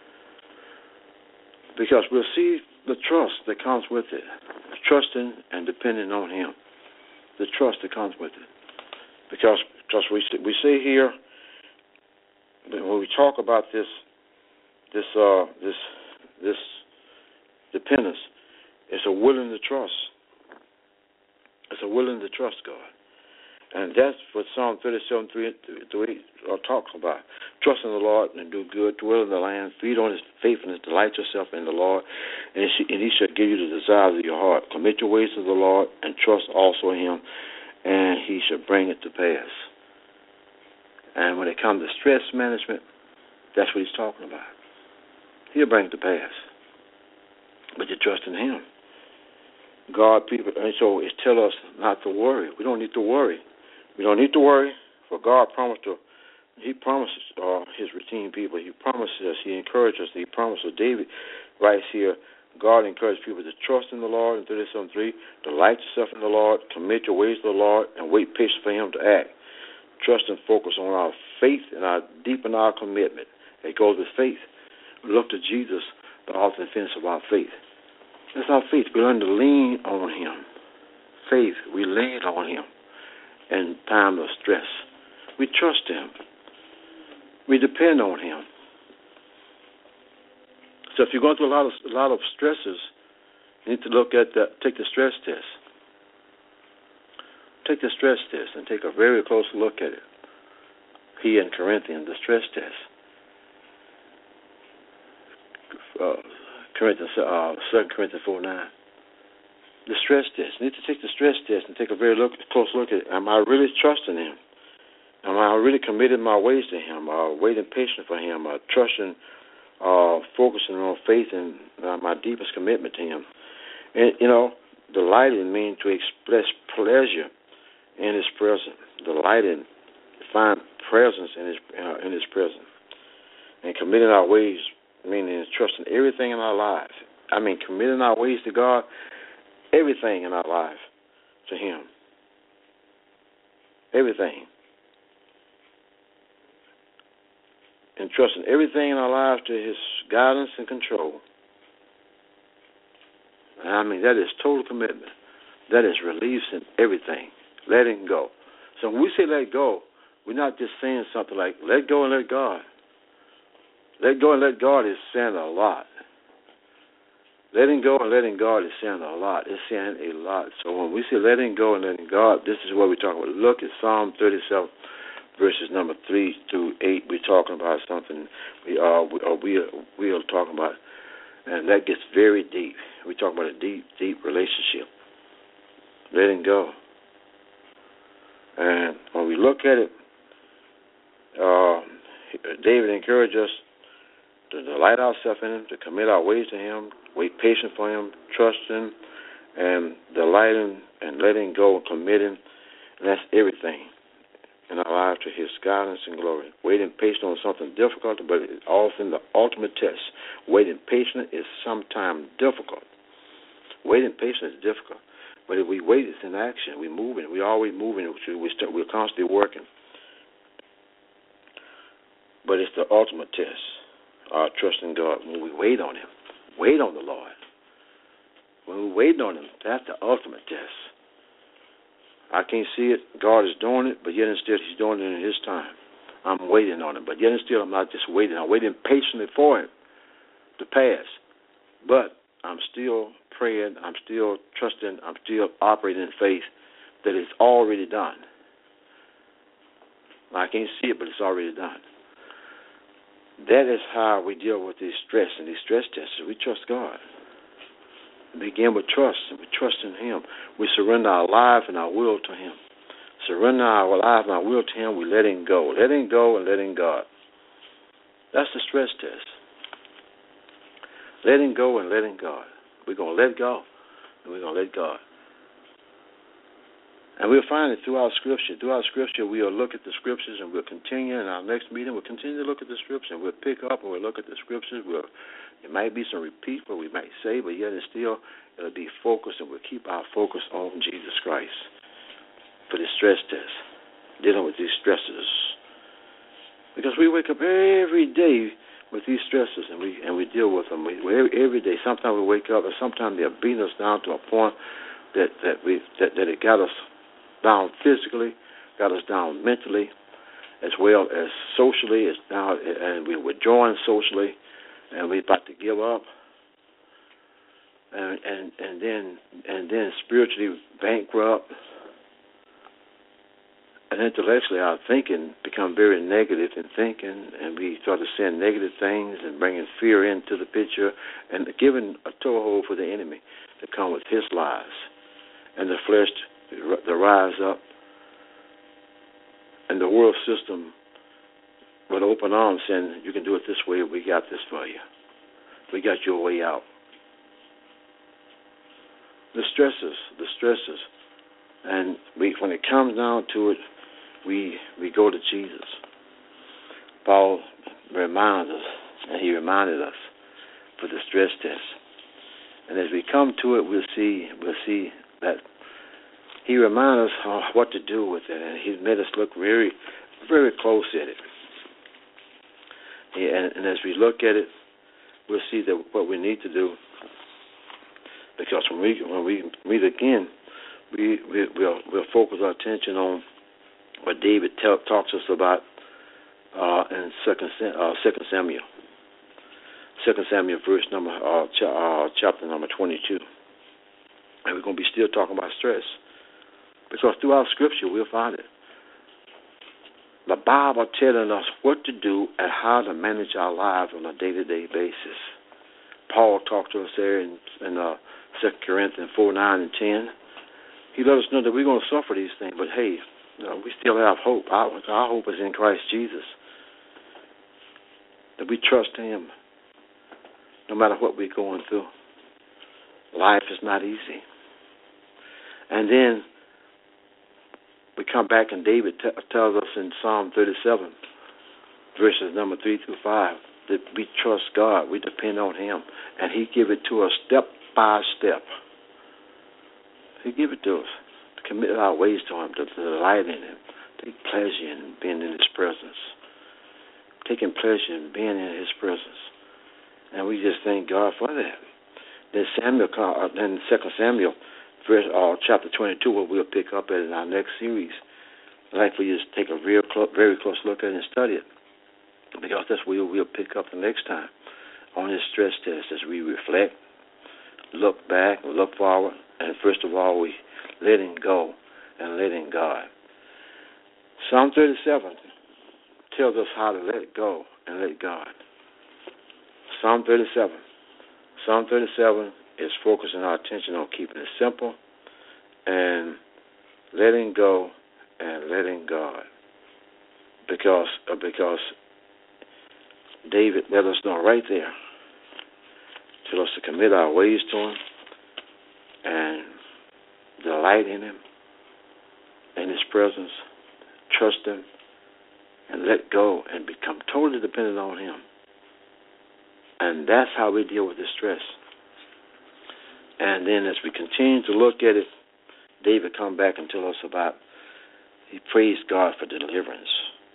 Because we'll see the trust that comes with it, trusting and depending on Him, the trust that comes with it. Because because we we see here when we talk about this this uh, this this dependence, it's a willing to trust. It's a willing to trust God. And that's what Psalm thirty-seven, three to eight talks about. Trust in the Lord and do good, dwell in the land, feed on His faithfulness, delight yourself in the Lord, and He shall give you the desires of your heart. Commit your ways to the Lord and trust also in Him, and He shall bring it to pass. And when it comes to stress management, that's what He's talking about. He'll bring it to pass. But you trust in Him. God, people, and so it tells us not to worry. We don't need to worry. We don't need to worry For God promised to, He promised uh, His redeemed people. He promised us. He encouraged us. He promised us. David writes here, God encouraged people to trust in the Lord in thirty-seven three, delight yourself in the Lord, commit your ways to the Lord, and wait patiently for Him to act. Trust and focus on our faith and our deepen our commitment. It goes with faith. Look to Jesus, the author and finisher of our faith. That's our faith. We learn to lean on Him. Faith, we lean on Him in time of stress. We trust Him. We depend on Him. So if you're going through a lot of a lot of stresses, you need to look at the take the stress test. Take the stress test and take a very close look at it. He in Corinthians, the stress test. Uh, Corinthians, uh, Second Corinthians four nine. The stress test. You need to take the stress test and take a very look, close look at it. Am I really trusting Him? Am I really committed my ways to Him? Am I waiting patiently for Him? Am I trusting, uh, focusing on faith and uh, my deepest commitment to Him? And, you know, delighting means to express pleasure in His presence. Delighting, find presence in His uh, in His presence. And committing our ways, meaning trusting everything in our lives. I mean, committing our ways to God, everything in our life to Him. Everything. And trusting everything in our lives to His guidance and control. And I mean, that is total commitment. That is releasing everything. Letting go. So when we say let go, we're not just saying something like, let go and let God. Let go and let God is saying a lot. Letting go and letting God is saying a lot. It's saying a lot. So when we say letting go and letting God, this is what we're talking about. Look at Psalm thirty-seven, verses number three through eight. We're talking about something we are we are, we are, we are talking about, and that gets very deep. We're talking about a deep, deep relationship. Letting go. And when we look at it, uh, David encouraged us to delight ourselves in Him, to commit our ways to Him, wait patient for Him, trust Him, and delighting and letting go and committing. And that's everything in our life to His guidance and glory. Waiting patient on something difficult, but it's often the ultimate test. Waiting patient is sometimes difficult. Waiting patient is difficult. But if we wait, it's in action. We're moving. We're always moving. We're constantly working. But it's the ultimate test, our trust in God, when we wait on Him. Wait on the Lord. When we wait on Him, that's the ultimate test. I can't see it. God is doing it, but yet and still He's doing it in His time. I'm waiting on Him, but yet and still I'm not just waiting. I'm waiting patiently for Him to pass. But I'm still praying. I'm still trusting. I'm still operating in faith that it's already done. I can't see it, but it's already done. That is how we deal with these stress and these stress tests. We trust God. We begin with trust, and we trust in Him. We surrender our life and our will to Him. Surrender our life and our will to Him. We let Him go. Letting go and letting God. That's the stress test. Letting go and letting God. We're going to let go, and we're going to let God. And we'll find it throughout Scripture. Throughout Scripture, we'll look at the Scriptures, and we'll continue in our next meeting. We'll continue to look at the Scripture. We'll pick up and we'll look at the Scriptures. We'll, it might be some repeat, what we might say, but yet it's still, it'll be focused, and we'll keep our focus on Jesus Christ for the stress test, dealing with these stresses. Because we wake up every day with these stresses, and we and we deal with them. We, we every day. Sometimes we wake up, and sometimes they're beating us down to a point that that we that, that it got us down physically, got us down mentally, as well as socially. It's now, and we were withdrawing socially, and we're about to give up, and and and then and then spiritually bankrupt. And intellectually, our thinking become very negative in thinking, and we start to send negative things and bringing fear into the picture and giving a toehold for the enemy to come with his lies. And the flesh to rise up, and the world system with open arms saying, you can do it this way, we got this for you. We got your way out. The stresses, the stresses. And we, when it comes down to it, we we go to Jesus. Paul reminds us, and he reminded us for the stress test. And as we come to it, we'll see we'll see that he reminds us how, what to do with it, and he's made us look very, very close at it. Yeah, and, and as we look at it, we'll see that what we need to do. Because when we when we meet again, we we we'll, we'll focus our attention on what David tell, talks us about uh, in Second uh, Second Samuel, Second Samuel verse number uh, ch- uh, chapter number twenty-two, and we're going to be still talking about stress, because throughout Scripture we'll find it. The Bible telling us what to do and how to manage our lives on a day-to-day basis. Paul talked to us there in, in uh, Second Corinthians four, nine, and ten. He let us know that we're going to suffer these things, but hey, you know, we still have hope. Our, our hope is in Christ Jesus. That we trust Him no matter what we're going through. Life is not easy. And then we come back and David t- tells us in Psalm thirty-seven, verses number three through five, that we trust God, we depend on Him, and He give it to us step by step. He give it to us to commit our ways to Him, to, to delight in Him, take pleasure in being in His presence, taking pleasure in being in His presence, and we just thank God for that. Then Samuel, then Second Samuel, verse uh, chapter twenty-two, what we'll pick up at in our next series. I'd like for you to take a real, clo- very close look at it and study it, because that's where we'll pick up the next time on this stress test as we reflect, look back, look forward, and first of all, we letting go and letting God. Psalm thirty-seven tells us how to let go and let God. Psalm thirty-seven. Psalm thirty-seven is focusing our attention on keeping it simple and letting go and letting God. Because uh, because David let us know right there, tell us to commit our ways to Him and delight in Him, in His presence, trust Him, and let go and become totally dependent on Him. And that's how we deal with the stress. And then as we continue to look at it, David come back and tell us about, he praised God for deliverance.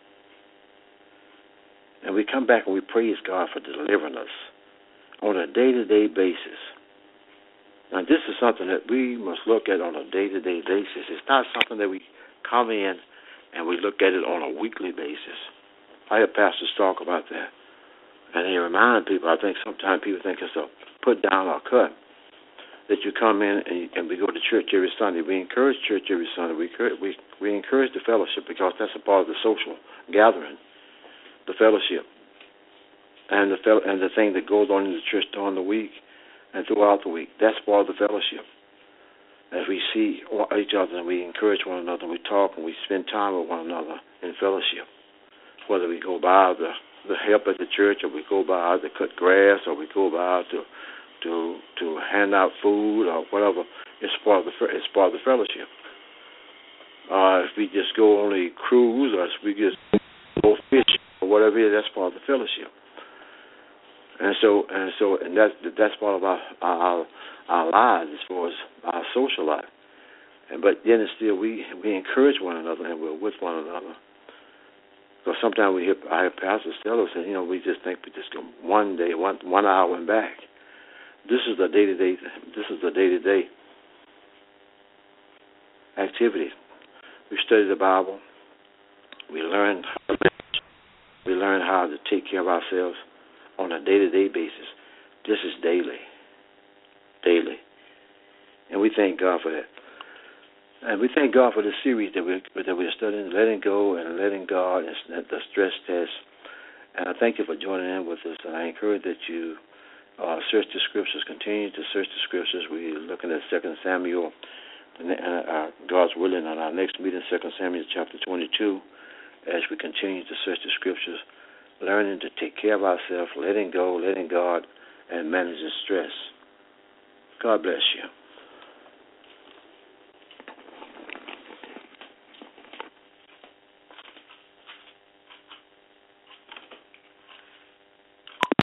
And we come back and we praise God for delivering us on a day-to-day basis. Now, this is something that we must look at on a day-to-day basis. It's not something that we come in and we look at it on a weekly basis. I hear pastors talk about that. And they remind people, I think sometimes people think it's a put down or cut, that you come in and, and we go to church every Sunday. We encourage church every Sunday. We, we, we encourage the fellowship because that's a part of the social gathering, the fellowship, and the fel- and the thing that goes on in the church during the week and throughout the week. That's part of the fellowship. As we see each other and we encourage one another, we talk and we spend time with one another in fellowship, whether we go by the the help at the church, or we go by to cut grass, or we go by to to to hand out food, or whatever. It's part of the it's part of the fellowship. Uh, if we just go on a cruise, or if we just go fish, or whatever it is, that's part of the fellowship. And so and so and that's that's part of our our, our lives as far as our social life. And but then it's still we we encourage one another and we're with one another. Because sometimes we hear, I hear pastors tell us that, you know, we just think we just go one day, one one hour and back. This is the day to day. This is the day to day activity. We study the Bible. We learn how to we learn how to take care of ourselves on a day to day basis. This is daily, daily, and we thank God for that. And we thank God for the series that we're, that we're studying, letting go and letting God, and the stress test. And I thank you for joining in with us. And I encourage that you uh, search the Scriptures, continue to search the Scriptures. We're looking at Second Samuel, and uh, God's willing, on our next meeting, Second Samuel chapter twenty-two, as we continue to search the Scriptures, learning to take care of ourselves, letting go, letting God, and managing stress. God bless you.